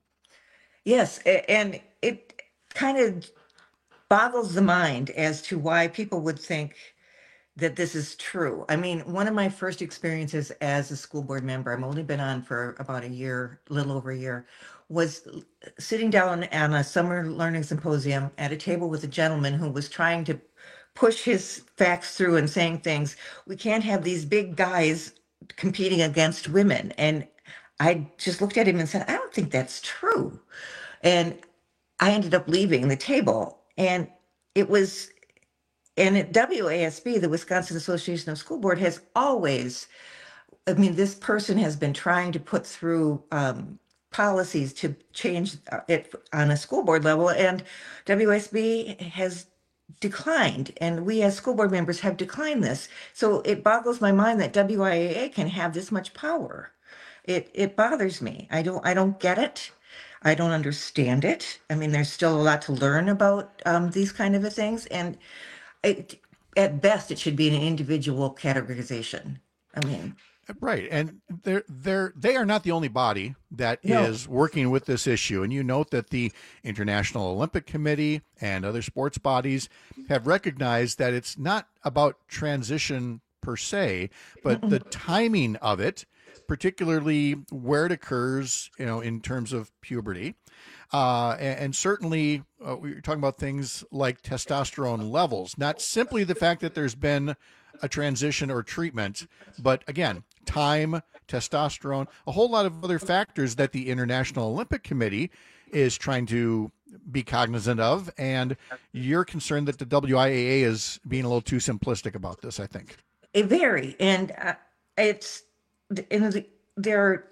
[SPEAKER 10] Yes, a- and it kind of boggles the mind as to why people would think that this is true. I mean, one of my first experiences as a school board member, I've only been on for about a year, a little over a year, was l- sitting down on a summer learning symposium at a table with a gentleman who was trying to push his facts through and saying things. We can't have these big guys competing against women. And I just looked at him and said, I don't think that's true. And I ended up leaving the table. And it was, and at W A S B, the Wisconsin Association of School Board, has always, I mean, this person has been trying to put through um, policies to change uh, it on a school board level, and W A S B has declined, and we as school board members have declined this. So it boggles my mind that W I A A can have this much power. It it bothers me. I don't I don't get it. I don't understand it. I mean, there's still a lot to learn about um, these kind of a things, and it, at best, it should be an individual categorization. I mean,
[SPEAKER 17] Right, and they're they're they are not the only body that is
[SPEAKER 10] No.
[SPEAKER 17] working with this issue. And you note that the International Olympic Committee and other sports bodies have recognized that it's not about transition per se, but the timing of it, particularly where it occurs, you know, in terms of puberty. Uh, and, and certainly, uh, we were talking about things like testosterone levels, not simply the fact that there's been a transition or treatment, but again, time, testosterone, a whole lot of other factors that the International Olympic Committee is trying to be cognizant of. And you're concerned that the W I A A is being a little too simplistic about this, I think.
[SPEAKER 10] it vary, and uh, it's in the, their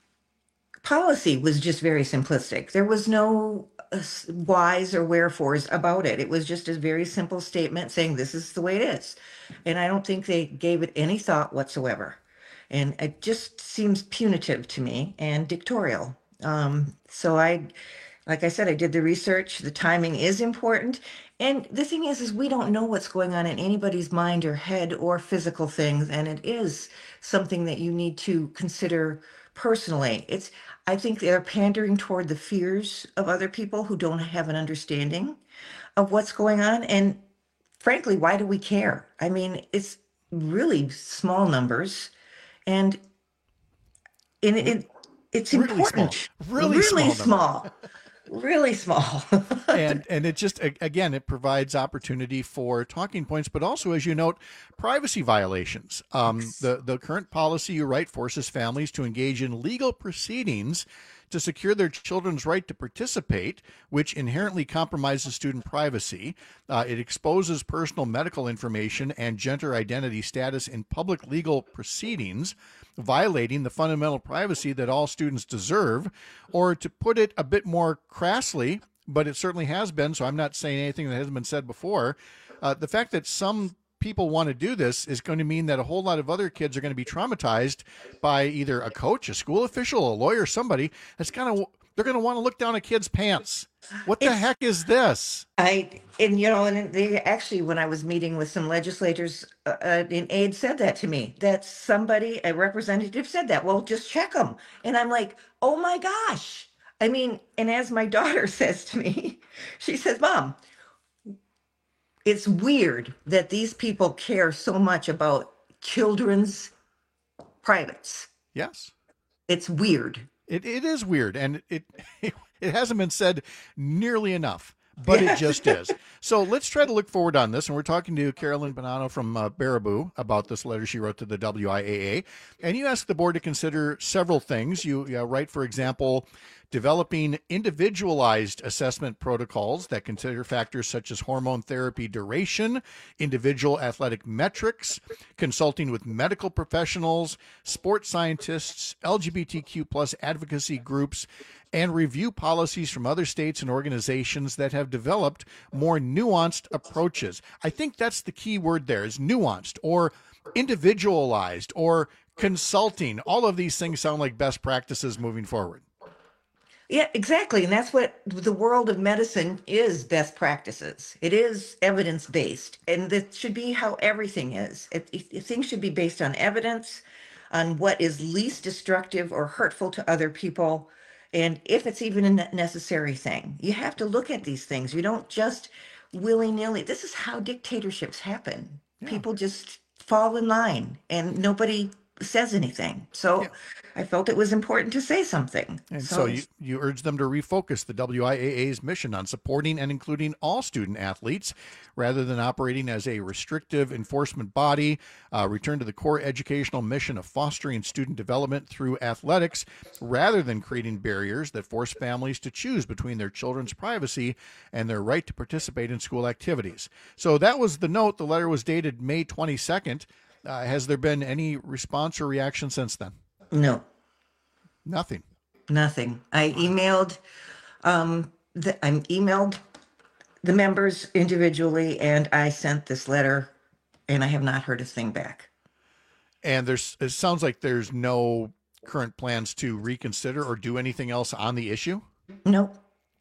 [SPEAKER 10] policy was just very simplistic. There was no uh, s- whys or wherefores about it. It was just a very simple statement saying this is the way it is, and I don't think they gave it any thought whatsoever. And it just seems punitive to me and dictatorial. Um, so I, like I said, I did the research. The timing is important. And the thing is, is we don't know what's going on in anybody's mind or head or physical things. And it is something that you need to consider personally. It's, I think they're pandering toward the fears of other people who don't have an understanding of what's going on. And frankly, why do we care? I mean, it's really small numbers. And in it, it's
[SPEAKER 17] Really small.
[SPEAKER 10] important.
[SPEAKER 17] Really
[SPEAKER 10] really
[SPEAKER 17] small number.
[SPEAKER 10] small. Really small.
[SPEAKER 17] and and it just a- again it provides opportunity for talking points, but also, as you note, privacy violations. Um, the the current policy, you write, forces families to engage in legal proceedings to secure their children's right to participate, which inherently compromises student privacy. Uh, it exposes personal medical information and gender identity status in public legal proceedings, violating the fundamental privacy that all students deserve. Or to put it a bit more crassly, but it certainly has been, so I'm not saying anything that hasn't been said before, uh, the fact that some people want to do this is going to mean that a whole lot of other kids are going to be traumatized by either a coach, a school official, a lawyer, somebody that's kind of, they're going to want to look down a kid's pants. What the heck is this?
[SPEAKER 10] I, and you know, and they actually, when I was meeting with some legislators uh, uh, in aid, said that to me, that somebody, a representative said that, well, just check them. And I'm like, oh my gosh. I mean, and as my daughter says to me, she says, Mom, it's weird that these people care so much about children's privates.
[SPEAKER 17] Yes.
[SPEAKER 10] It's weird.
[SPEAKER 17] It it is weird, and it it, it hasn't been said nearly enough. But
[SPEAKER 10] Yeah.
[SPEAKER 17] it just is. So let's try to look forward on this. And we're talking to Carolyn Bonanno from uh, Baraboo about this letter she wrote to the W I A A. And you asked the board to consider several things. You uh, write, for example, developing individualized assessment protocols that consider factors such as hormone therapy duration, individual athletic metrics, consulting with medical professionals, sports scientists, L G B T Q plus advocacy groups, and review policies from other states and organizations that have developed more nuanced approaches. I think that's the key word there, is nuanced or individualized or consulting. All of these things sound like best practices moving forward.
[SPEAKER 10] Yeah, exactly. And that's what the world of medicine is, best practices. It is evidence-based. And that should be how everything is. It, it, it- things should be based on evidence, on what is least destructive or hurtful to other people. And if it's even a ne- necessary thing, you have to look at these things. You don't just willy-nilly. This is how dictatorships happen. People just fall in line and nobody says anything. So I felt it was important to say something.
[SPEAKER 17] And so, you, you urge them to refocus the W I A A's mission on supporting and including all student athletes rather than operating as a restrictive enforcement body, uh, return to the core educational mission of fostering student development through athletics rather than creating barriers that force families to choose between their children's privacy and their right to participate in school activities. So that was the note. The letter was dated May twenty-second. Uh, has there been any response or reaction since then?
[SPEAKER 10] No.
[SPEAKER 17] Nothing.
[SPEAKER 10] Nothing. I emailed, um, the, I emailed the members individually, and I sent this letter, and I have not heard a thing back.
[SPEAKER 17] And there's, it sounds like there's no current plans to reconsider or do anything else on the issue?
[SPEAKER 10] Nope.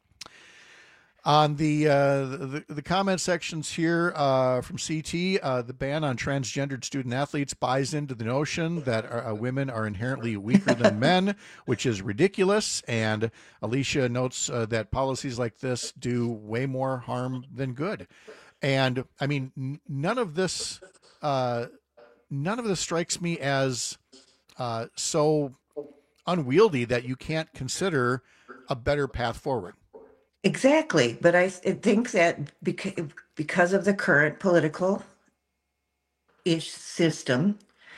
[SPEAKER 17] On the, uh, the the comment sections here uh, from C T, uh, the ban on transgendered student athletes buys into the notion that uh, women are inherently weaker than men, which is ridiculous. And Alicia notes uh, that policies like this do way more harm than good. And I mean, n- none of this, uh, none of this strikes me as uh, so unwieldy that you can't consider a better path forward.
[SPEAKER 10] Exactly. But I th- think that because, because of the current political ish system,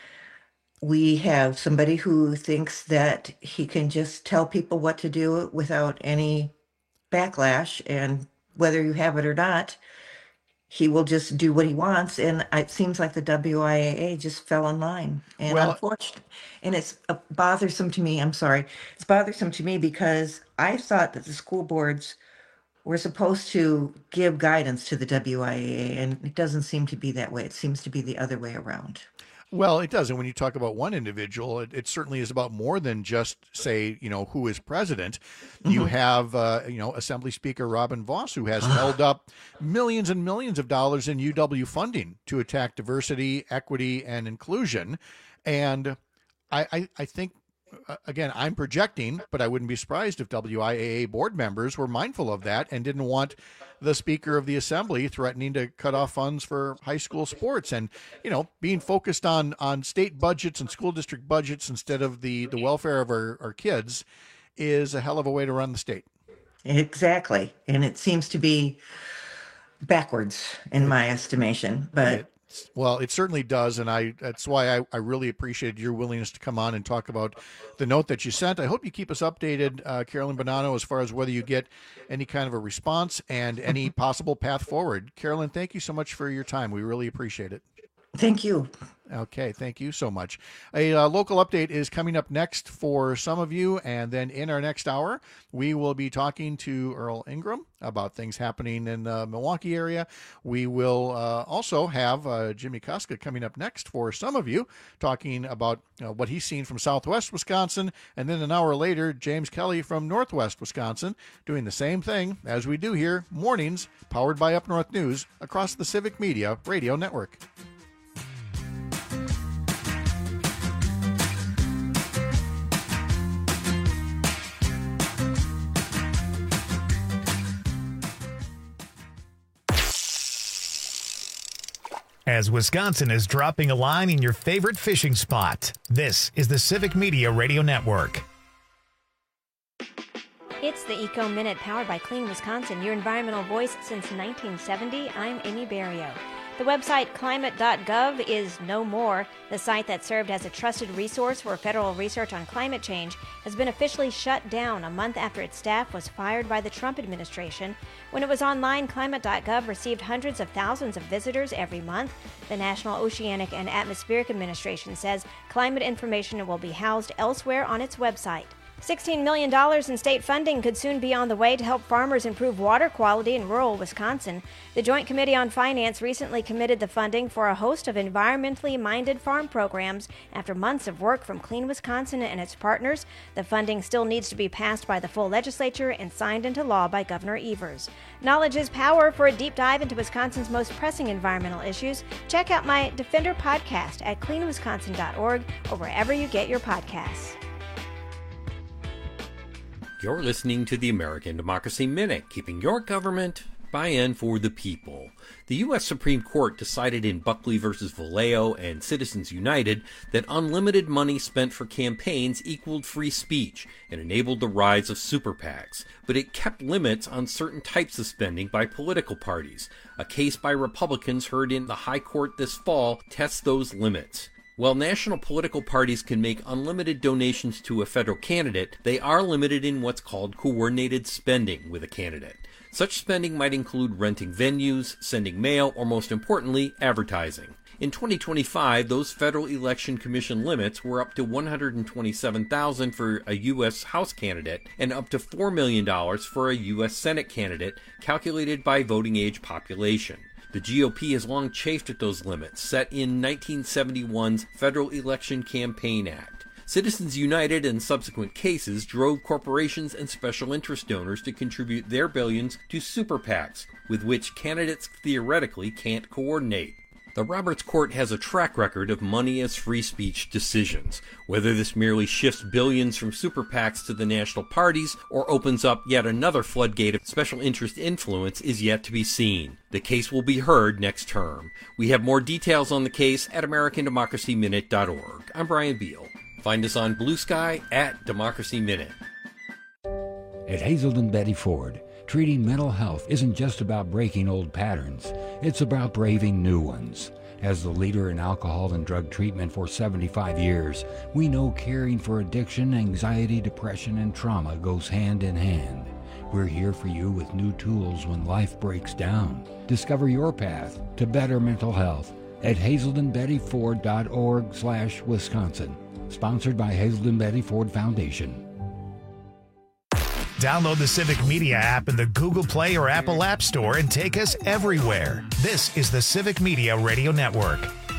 [SPEAKER 10] we have somebody who thinks that he can just tell people what to do without any backlash. And whether you have it or not, he will just do what he wants. And it seems like the W I A A just fell in line. And
[SPEAKER 17] Well-
[SPEAKER 10] unfortunately, and it's uh, bothersome to me. I'm sorry. It's bothersome to me because I thought that the school boards were supposed to give guidance to the W I A A, and it doesn't seem to be that way. It seems to be the other way around.
[SPEAKER 17] Well, it does. And when you talk about one individual, it, it certainly is about more than just, say, you know, who is president. You
[SPEAKER 10] Mhm.
[SPEAKER 17] have, uh, you know, Assembly Speaker Robin Voss, who has held up millions and millions of dollars in U W funding to attack diversity, equity, and inclusion. And I, I, I think, uh, again, I'm projecting, but I wouldn't be surprised if W I A A board members were mindful of that and didn't want the Speaker of the Assembly threatening to cut off funds for high school sports and, you know, being focused on on state budgets and school district budgets instead of the, the welfare of our, our kids is a hell of a way to run the state.
[SPEAKER 10] Exactly. And it seems to be backwards in my estimation. But
[SPEAKER 17] Well, it certainly does, and I that's why I, I really appreciated your willingness to come on and talk about the note that you sent. I hope you keep us updated, uh, Carolyn Bonanno, as far as whether you get any kind of a response and any possible path forward. Carolyn, thank you so much for your time. We really appreciate it.
[SPEAKER 10] thank you.
[SPEAKER 17] Okay, thank you so much. A uh, local update is coming up next for some of you, and then in our next hour, we will be talking to Earl Ingram about things happening in the Milwaukee area. We will uh, also have uh, Jimmy Koska coming up next for some of you, talking about uh, what he's seen from Southwest Wisconsin, and then an hour later, James Kelly from Northwest Wisconsin, doing the same thing as we do here, mornings, powered by Up North News, across the Civic Media Radio Network.
[SPEAKER 1] As Wisconsin is dropping a line in your favorite fishing spot, this is the Civic Media Radio Network.
[SPEAKER 11] It's the Eco Minute powered by Clean Wisconsin, your environmental voice since nineteen seventy. I'm Amy Barrio. The website climate dot gov is no more. The site that served as a trusted resource for federal research on climate change has been officially shut down a month after its staff was fired by the Trump administration. When it was online, climate dot gov received hundreds of thousands of visitors every month. The National Oceanic and Atmospheric Administration says climate information will be housed elsewhere on its website. sixteen million dollars in state funding could soon be on the way to help farmers improve water quality in rural Wisconsin. The Joint Committee on Finance recently committed the funding for a host of environmentally minded farm programs after months of work from Clean Wisconsin and its partners. The funding still needs to be passed by the full legislature and signed into law by Governor Evers. Knowledge is power. For a deep dive into Wisconsin's most pressing environmental issues, check out my Defender podcast at clean wisconsin dot org or wherever you get your podcasts.
[SPEAKER 13] You're listening to the American Democracy Minute, keeping your government by and for the people. The U S Supreme Court decided in Buckley versus Vallejo and Citizens United that unlimited money spent for campaigns equaled free speech and enabled the rise of super PACs, but it kept limits on certain types of spending by political parties. A case by Republicans heard in the High Court this fall tests those limits. While national political parties can make unlimited donations to a federal candidate, they are limited in what's called coordinated spending with a candidate. Such spending might include renting venues, sending mail, or most importantly, advertising. In twenty twenty-five, those Federal Election Commission limits were up to one hundred twenty-seven thousand dollars for a U S House candidate and up to four million dollars for a U S Senate candidate, calculated by voting age population. The G O P has long chafed at those limits, set in nineteen seventy-one's Federal Election Campaign Act. Citizens United and subsequent cases drove corporations and special interest donors to contribute their billions to super PACs, with which candidates theoretically can't coordinate. The Roberts Court has a track record of money as free speech decisions. Whether this merely shifts billions from super PACs to the national parties or opens up yet another floodgate of special interest influence is yet to be seen. The case will be heard next term. We have more details on the case at american democracy minute dot org. I'm Brian Beal. Find us on Blue Sky at Democracy Minute.
[SPEAKER 14] At Hazelden Betty Ford, treating mental health isn't just about breaking old patterns, it's about braving new ones. As the leader in alcohol and drug treatment for seventy-five years, we know caring for addiction, anxiety, depression, and trauma goes hand in hand. We're here for you with new tools when life breaks down. Discover your path to better mental health at hazelden betty ford dot org slash Wisconsin. Sponsored by Hazelden Betty Ford Foundation.
[SPEAKER 1] Download the Civic Media app in the Google Play or Apple App Store and take us everywhere. This is the Civic Media Radio Network.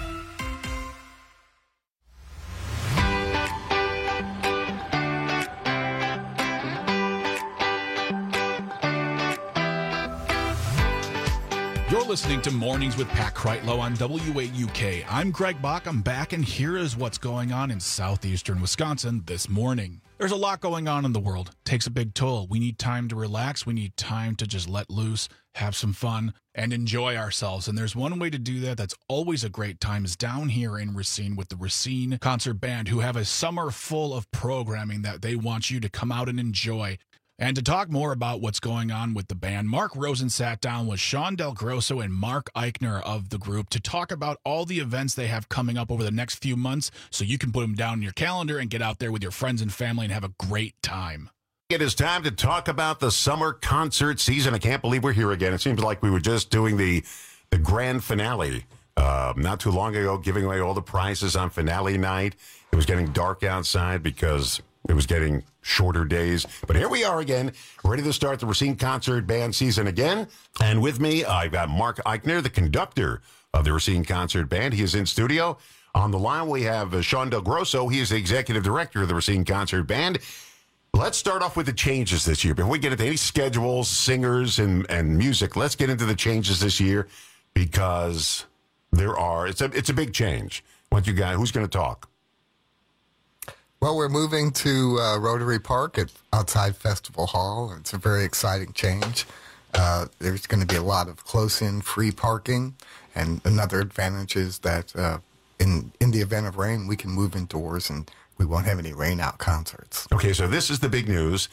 [SPEAKER 25] You're listening to Mornings with Pat Kreitlow on W A U K. I'm Greg Bach. I'm back, and here is what's going on in southeastern Wisconsin this morning. There's a lot going on in the world. It takes a big toll. We need time to relax. We need time to just let loose, have some fun, and enjoy ourselves. And there's one way to do that that's always a great time is down here in Racine with the Racine Concert Band, who have a summer full of programming that they want you to come out and enjoy. And to talk more about what's going on with the band, Mark Rosen sat down with Sean Del Grosso and Mark Eichner of the group to talk about all the events they have coming up over the next few months so you can put them down in your calendar and get out there with your friends and family and have a great time.
[SPEAKER 15] It is time to talk about the summer concert season. I can't believe we're here again. It seems like we were just doing the, the grand finale uh, not too long ago, giving away all the prizes on finale night. It was getting dark outside because it was getting shorter days. But here we are again, ready to start the Racine Concert Band season again. And with me, I've got Mark Eichner, the conductor of the Racine Concert Band. He is in studio. On the line, we have uh, Sean Del Grosso. He is the executive director of the Racine Concert Band. Let's start off with the changes this year. Before we get into any schedules, singers, and, and music, let's get into the changes this year because there are, it's a, it's a big change. What you got, who's going to talk?
[SPEAKER 16] Well, we're moving to uh, Rotary Park at outside Festival Hall. It's a very exciting change. Uh, there's going to be a lot of close-in free parking, and another advantage is that uh, in in the event of rain, we can move indoors and we won't have any rain-out concerts.
[SPEAKER 15] Okay, so this is the big news.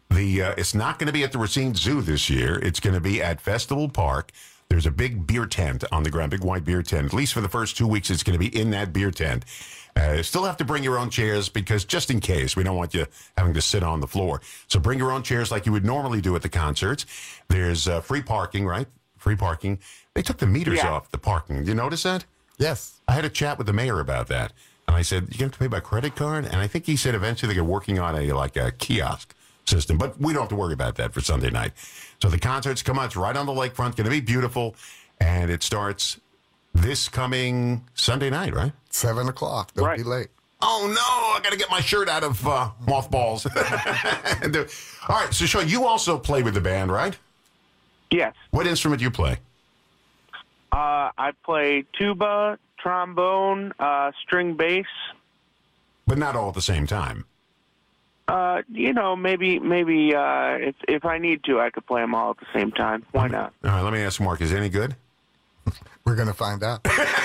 [SPEAKER 15] The uh, it's not going to be at the Racine Zoo this year. It's going to be at Festival Park. There's a big beer tent on the ground, big white beer tent. At least for the first two weeks, it's going to be in that beer tent. Uh, still have to bring your own chairs because just in case, we don't want you having to sit on the floor. So bring your own chairs like you would normally do at the concerts. There's uh, free parking, right? Free parking. They took the meters
[SPEAKER 18] Yeah.
[SPEAKER 15] off the parking. Did you notice that?
[SPEAKER 16] Yes.
[SPEAKER 15] I had a chat with the mayor about that. And I said, you have to pay by credit card? And I think he said eventually they're working on a like a kiosk system. But we don't have to worry about that for Sunday night. So the concerts come out. It's right on the lakefront. Going to be beautiful. And it starts this coming Sunday night, right?
[SPEAKER 16] Seven o'clock. Don't
[SPEAKER 15] Right.
[SPEAKER 16] be late.
[SPEAKER 15] Oh, no. I got to get my shirt out of uh, mothballs. And, uh, all right. So, Sean, you also play with the band, right?
[SPEAKER 18] Yes.
[SPEAKER 15] What instrument do you play?
[SPEAKER 18] Uh, I play tuba, trombone, uh, string bass.
[SPEAKER 15] But not all at the same time.
[SPEAKER 18] Uh, you know, maybe maybe uh, if if I need to, I could play them all at the same time. Why not?
[SPEAKER 15] All right. Let me ask Mark, is it any good?
[SPEAKER 16] We're going to find out.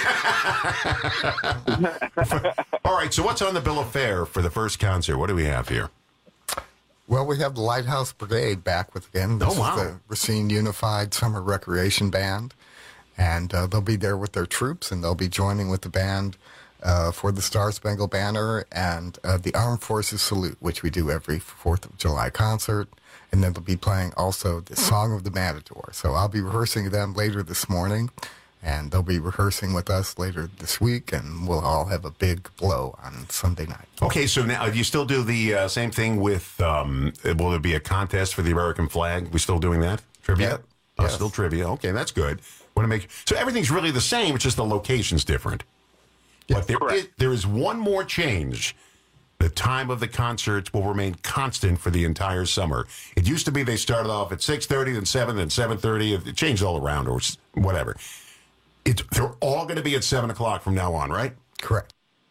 [SPEAKER 15] All right. So what's on the bill of fare for the first concert? What do we have here?
[SPEAKER 16] Well, we have the Lighthouse Brigade back with again. This
[SPEAKER 15] Oh, wow.
[SPEAKER 16] is the Racine Unified Summer Recreation Band. And uh, they'll be there with their troops, and they'll be joining with the band uh, for the Star Spangled Banner and uh, the Armed Forces Salute, which we do every fourth of July concert. And then they'll be playing also the Song of the Matador. So I'll be rehearsing them later this morning, and they'll be rehearsing with us later this week, and we'll all have a big blow on Sunday night.
[SPEAKER 15] Okay, so now do you still do the uh, same thing with, um, will there be a contest for the American flag? We still doing that? Trivia?
[SPEAKER 16] Yep.
[SPEAKER 15] Oh,
[SPEAKER 16] Yes.
[SPEAKER 15] still trivia. Okay, that's good. Want to make So everything's really the same, it's just the location's different. But there is, there is one more change. The time of the concerts will remain constant for the entire summer. It used to be they started off at six thirty, then seven, then seven thirty. It changed all around or s- whatever. It's, they're all going to be at seven o'clock from now on, right?
[SPEAKER 16] Correct.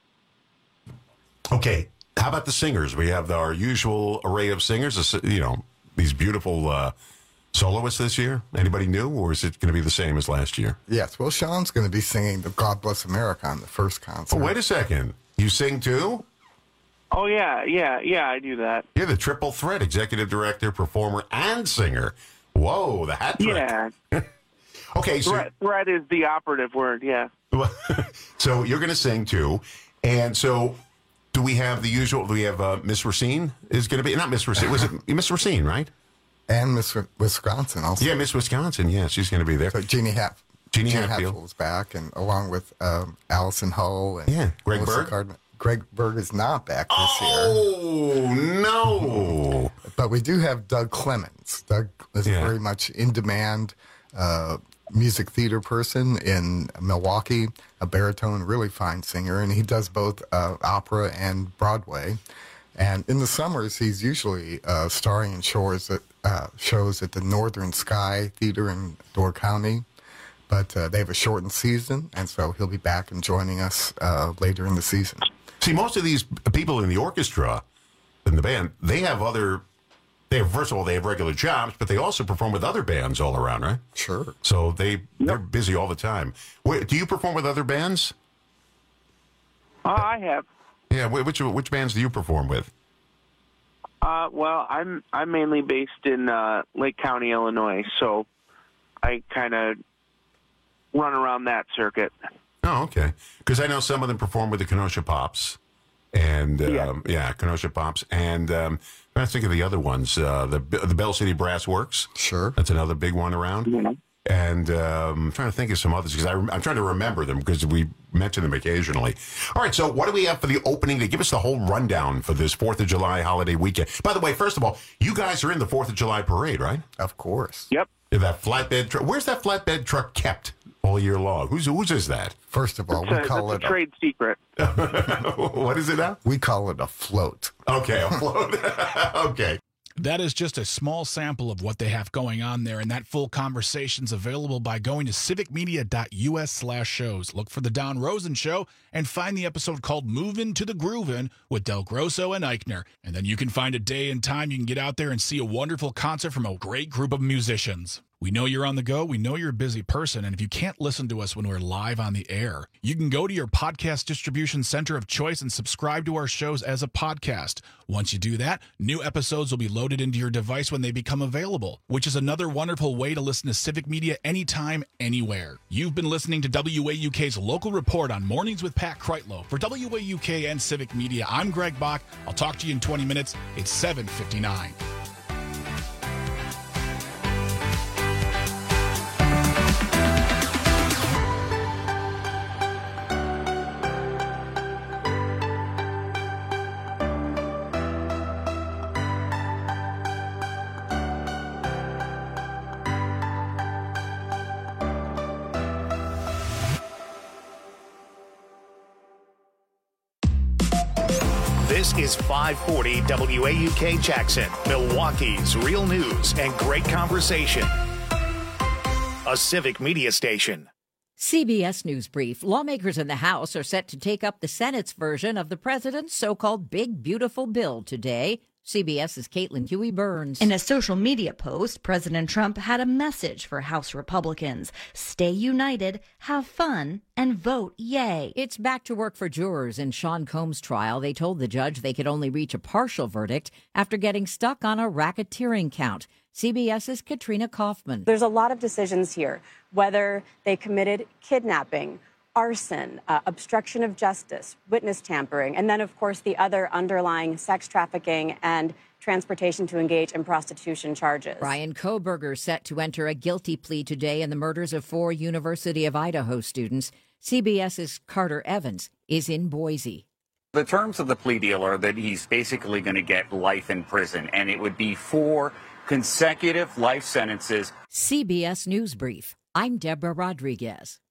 [SPEAKER 15] Okay, how about the singers? We have our usual array of singers, uh, you know, these beautiful uh, soloists this year. Anybody new, or is it going to be the same as last year?
[SPEAKER 16] Yes, well, Sean's going to be singing the God Bless America on the first concert.
[SPEAKER 15] Oh, wait a second. You sing too?
[SPEAKER 18] Oh yeah, yeah, yeah. I do that.
[SPEAKER 15] You're the triple threat, executive director, performer, and singer. Whoa, the hat trick.
[SPEAKER 18] Yeah.
[SPEAKER 15] Okay, so
[SPEAKER 18] Threat, threat is the operative word. Yeah.
[SPEAKER 15] so you're going to sing too, and so do we have the usual? Do we have uh, Miss Racine is going to be not Miss Racine? Was it Miss Racine, right?
[SPEAKER 16] And Miss Wisconsin also.
[SPEAKER 15] Yeah, Miss Wisconsin. Yeah, she's going to be there.
[SPEAKER 16] So Jeannie Hat.
[SPEAKER 15] Jeannie
[SPEAKER 16] Jeannie
[SPEAKER 15] Hatfield.
[SPEAKER 16] Hatfield's back, and along with um, Allison Hull and
[SPEAKER 15] Yeah, Greg
[SPEAKER 16] Melissa
[SPEAKER 15] Berg?
[SPEAKER 16] Cardin- Greg Berg is not back this year.
[SPEAKER 15] Oh no!
[SPEAKER 16] But we do have Doug Clemens. Doug is
[SPEAKER 15] Yeah.
[SPEAKER 16] a very much in demand uh, music theater person in Milwaukee, a baritone, really fine singer, and he does both uh, opera and Broadway. And in the summers, he's usually uh, starring in shows at, uh, shows at the Northern Sky Theater in Door County. But uh, they have a shortened season, and so he'll be back and joining us uh, later in the season.
[SPEAKER 15] See, most of these people in the orchestra, in the band, they have other. They have, first of all, they have regular jobs, but they also perform with other bands all around, right?
[SPEAKER 16] Sure.
[SPEAKER 15] So they they're busy all the time. Wait, do you perform with other bands?
[SPEAKER 18] Uh, I have.
[SPEAKER 15] Yeah, wh- which which bands do you perform with?
[SPEAKER 18] Uh, well, I'm I'm mainly based in uh, Lake County, Illinois, so I kind of run around that circuit.
[SPEAKER 15] Oh, okay. Because I know some of them perform with the Kenosha Pops, and um, yeah. yeah, Kenosha Pops, and um, I'm trying to think of the other ones. Uh, the the Bell City Brass Works.
[SPEAKER 16] Sure,
[SPEAKER 15] that's another big one around.
[SPEAKER 18] Yeah.
[SPEAKER 15] And um, I'm trying to think of some others because I'm trying to remember them because we mention them occasionally. All right, so what do we have for the opening? To give us the whole rundown for this Fourth of July holiday weekend. By the way, first of all, you guys are in the Fourth of July parade, right?
[SPEAKER 16] Of course.
[SPEAKER 18] Yep.
[SPEAKER 15] That flatbed truck. Where's that flatbed truck kept all year long? Who's whose is that?
[SPEAKER 16] First of all,
[SPEAKER 18] It's
[SPEAKER 16] we
[SPEAKER 18] a,
[SPEAKER 16] call
[SPEAKER 18] it's
[SPEAKER 16] it
[SPEAKER 18] a trade secret.
[SPEAKER 15] What is it now?
[SPEAKER 16] We call it a float.
[SPEAKER 15] Okay, a float. Okay.
[SPEAKER 25] That is just a small sample of what they have going on there, and that full conversation's available by going to civicmedia.us slash shows. Look for the Don Rosen Show and find the episode called Movin' to the Groovin' with Del Grosso and Eichner. And then you can find a day and time you can get out there and see a wonderful concert from a great group of musicians. We know you're on the go. We know you're a busy person. And if you can't listen to us when we're live on the air, you can go to your podcast distribution center of choice and subscribe to our shows as a podcast. Once you do that, new episodes will be loaded into your device when they become available, which is another wonderful way to listen to Civic Media anytime, anywhere. You've been listening to W A U K's Local Report on Mornings with Pat Kreitlow. For W A U K and Civic Media, I'm Greg Bach. I'll talk to you in twenty minutes. It's seven fifty-nine.
[SPEAKER 1] This is five forty W A U K Jackson, Milwaukee's real news and great conversation. A Civic Media station.
[SPEAKER 19] C B S News Brief. Lawmakers in the House are set to take up the Senate's version of the president's so-called Big Beautiful Bill today. CBS's Caitlin Huey Burns.
[SPEAKER 20] In a social media post, President Trump had a message for House Republicans. Stay united, have fun, and vote yay.
[SPEAKER 19] It's back to work for jurors in Sean Combs' trial. They told the judge they could only reach a partial verdict after getting stuck on a racketeering count. CBS's Katrina Kaufman.
[SPEAKER 21] There's a lot of decisions here, whether they committed kidnapping, arson, uh, obstruction of justice, witness tampering, and then, of course, the other underlying sex trafficking and transportation to engage in prostitution charges.
[SPEAKER 19] Brian Kohberger set to enter a guilty plea today in the murders of four University of Idaho students. CBS's Carter Evans is in Boise.
[SPEAKER 22] The terms of the plea deal are that he's basically going to get life in prison, and it would be four consecutive life sentences.
[SPEAKER 19] C B S News Brief. I'm Deborah Rodriguez.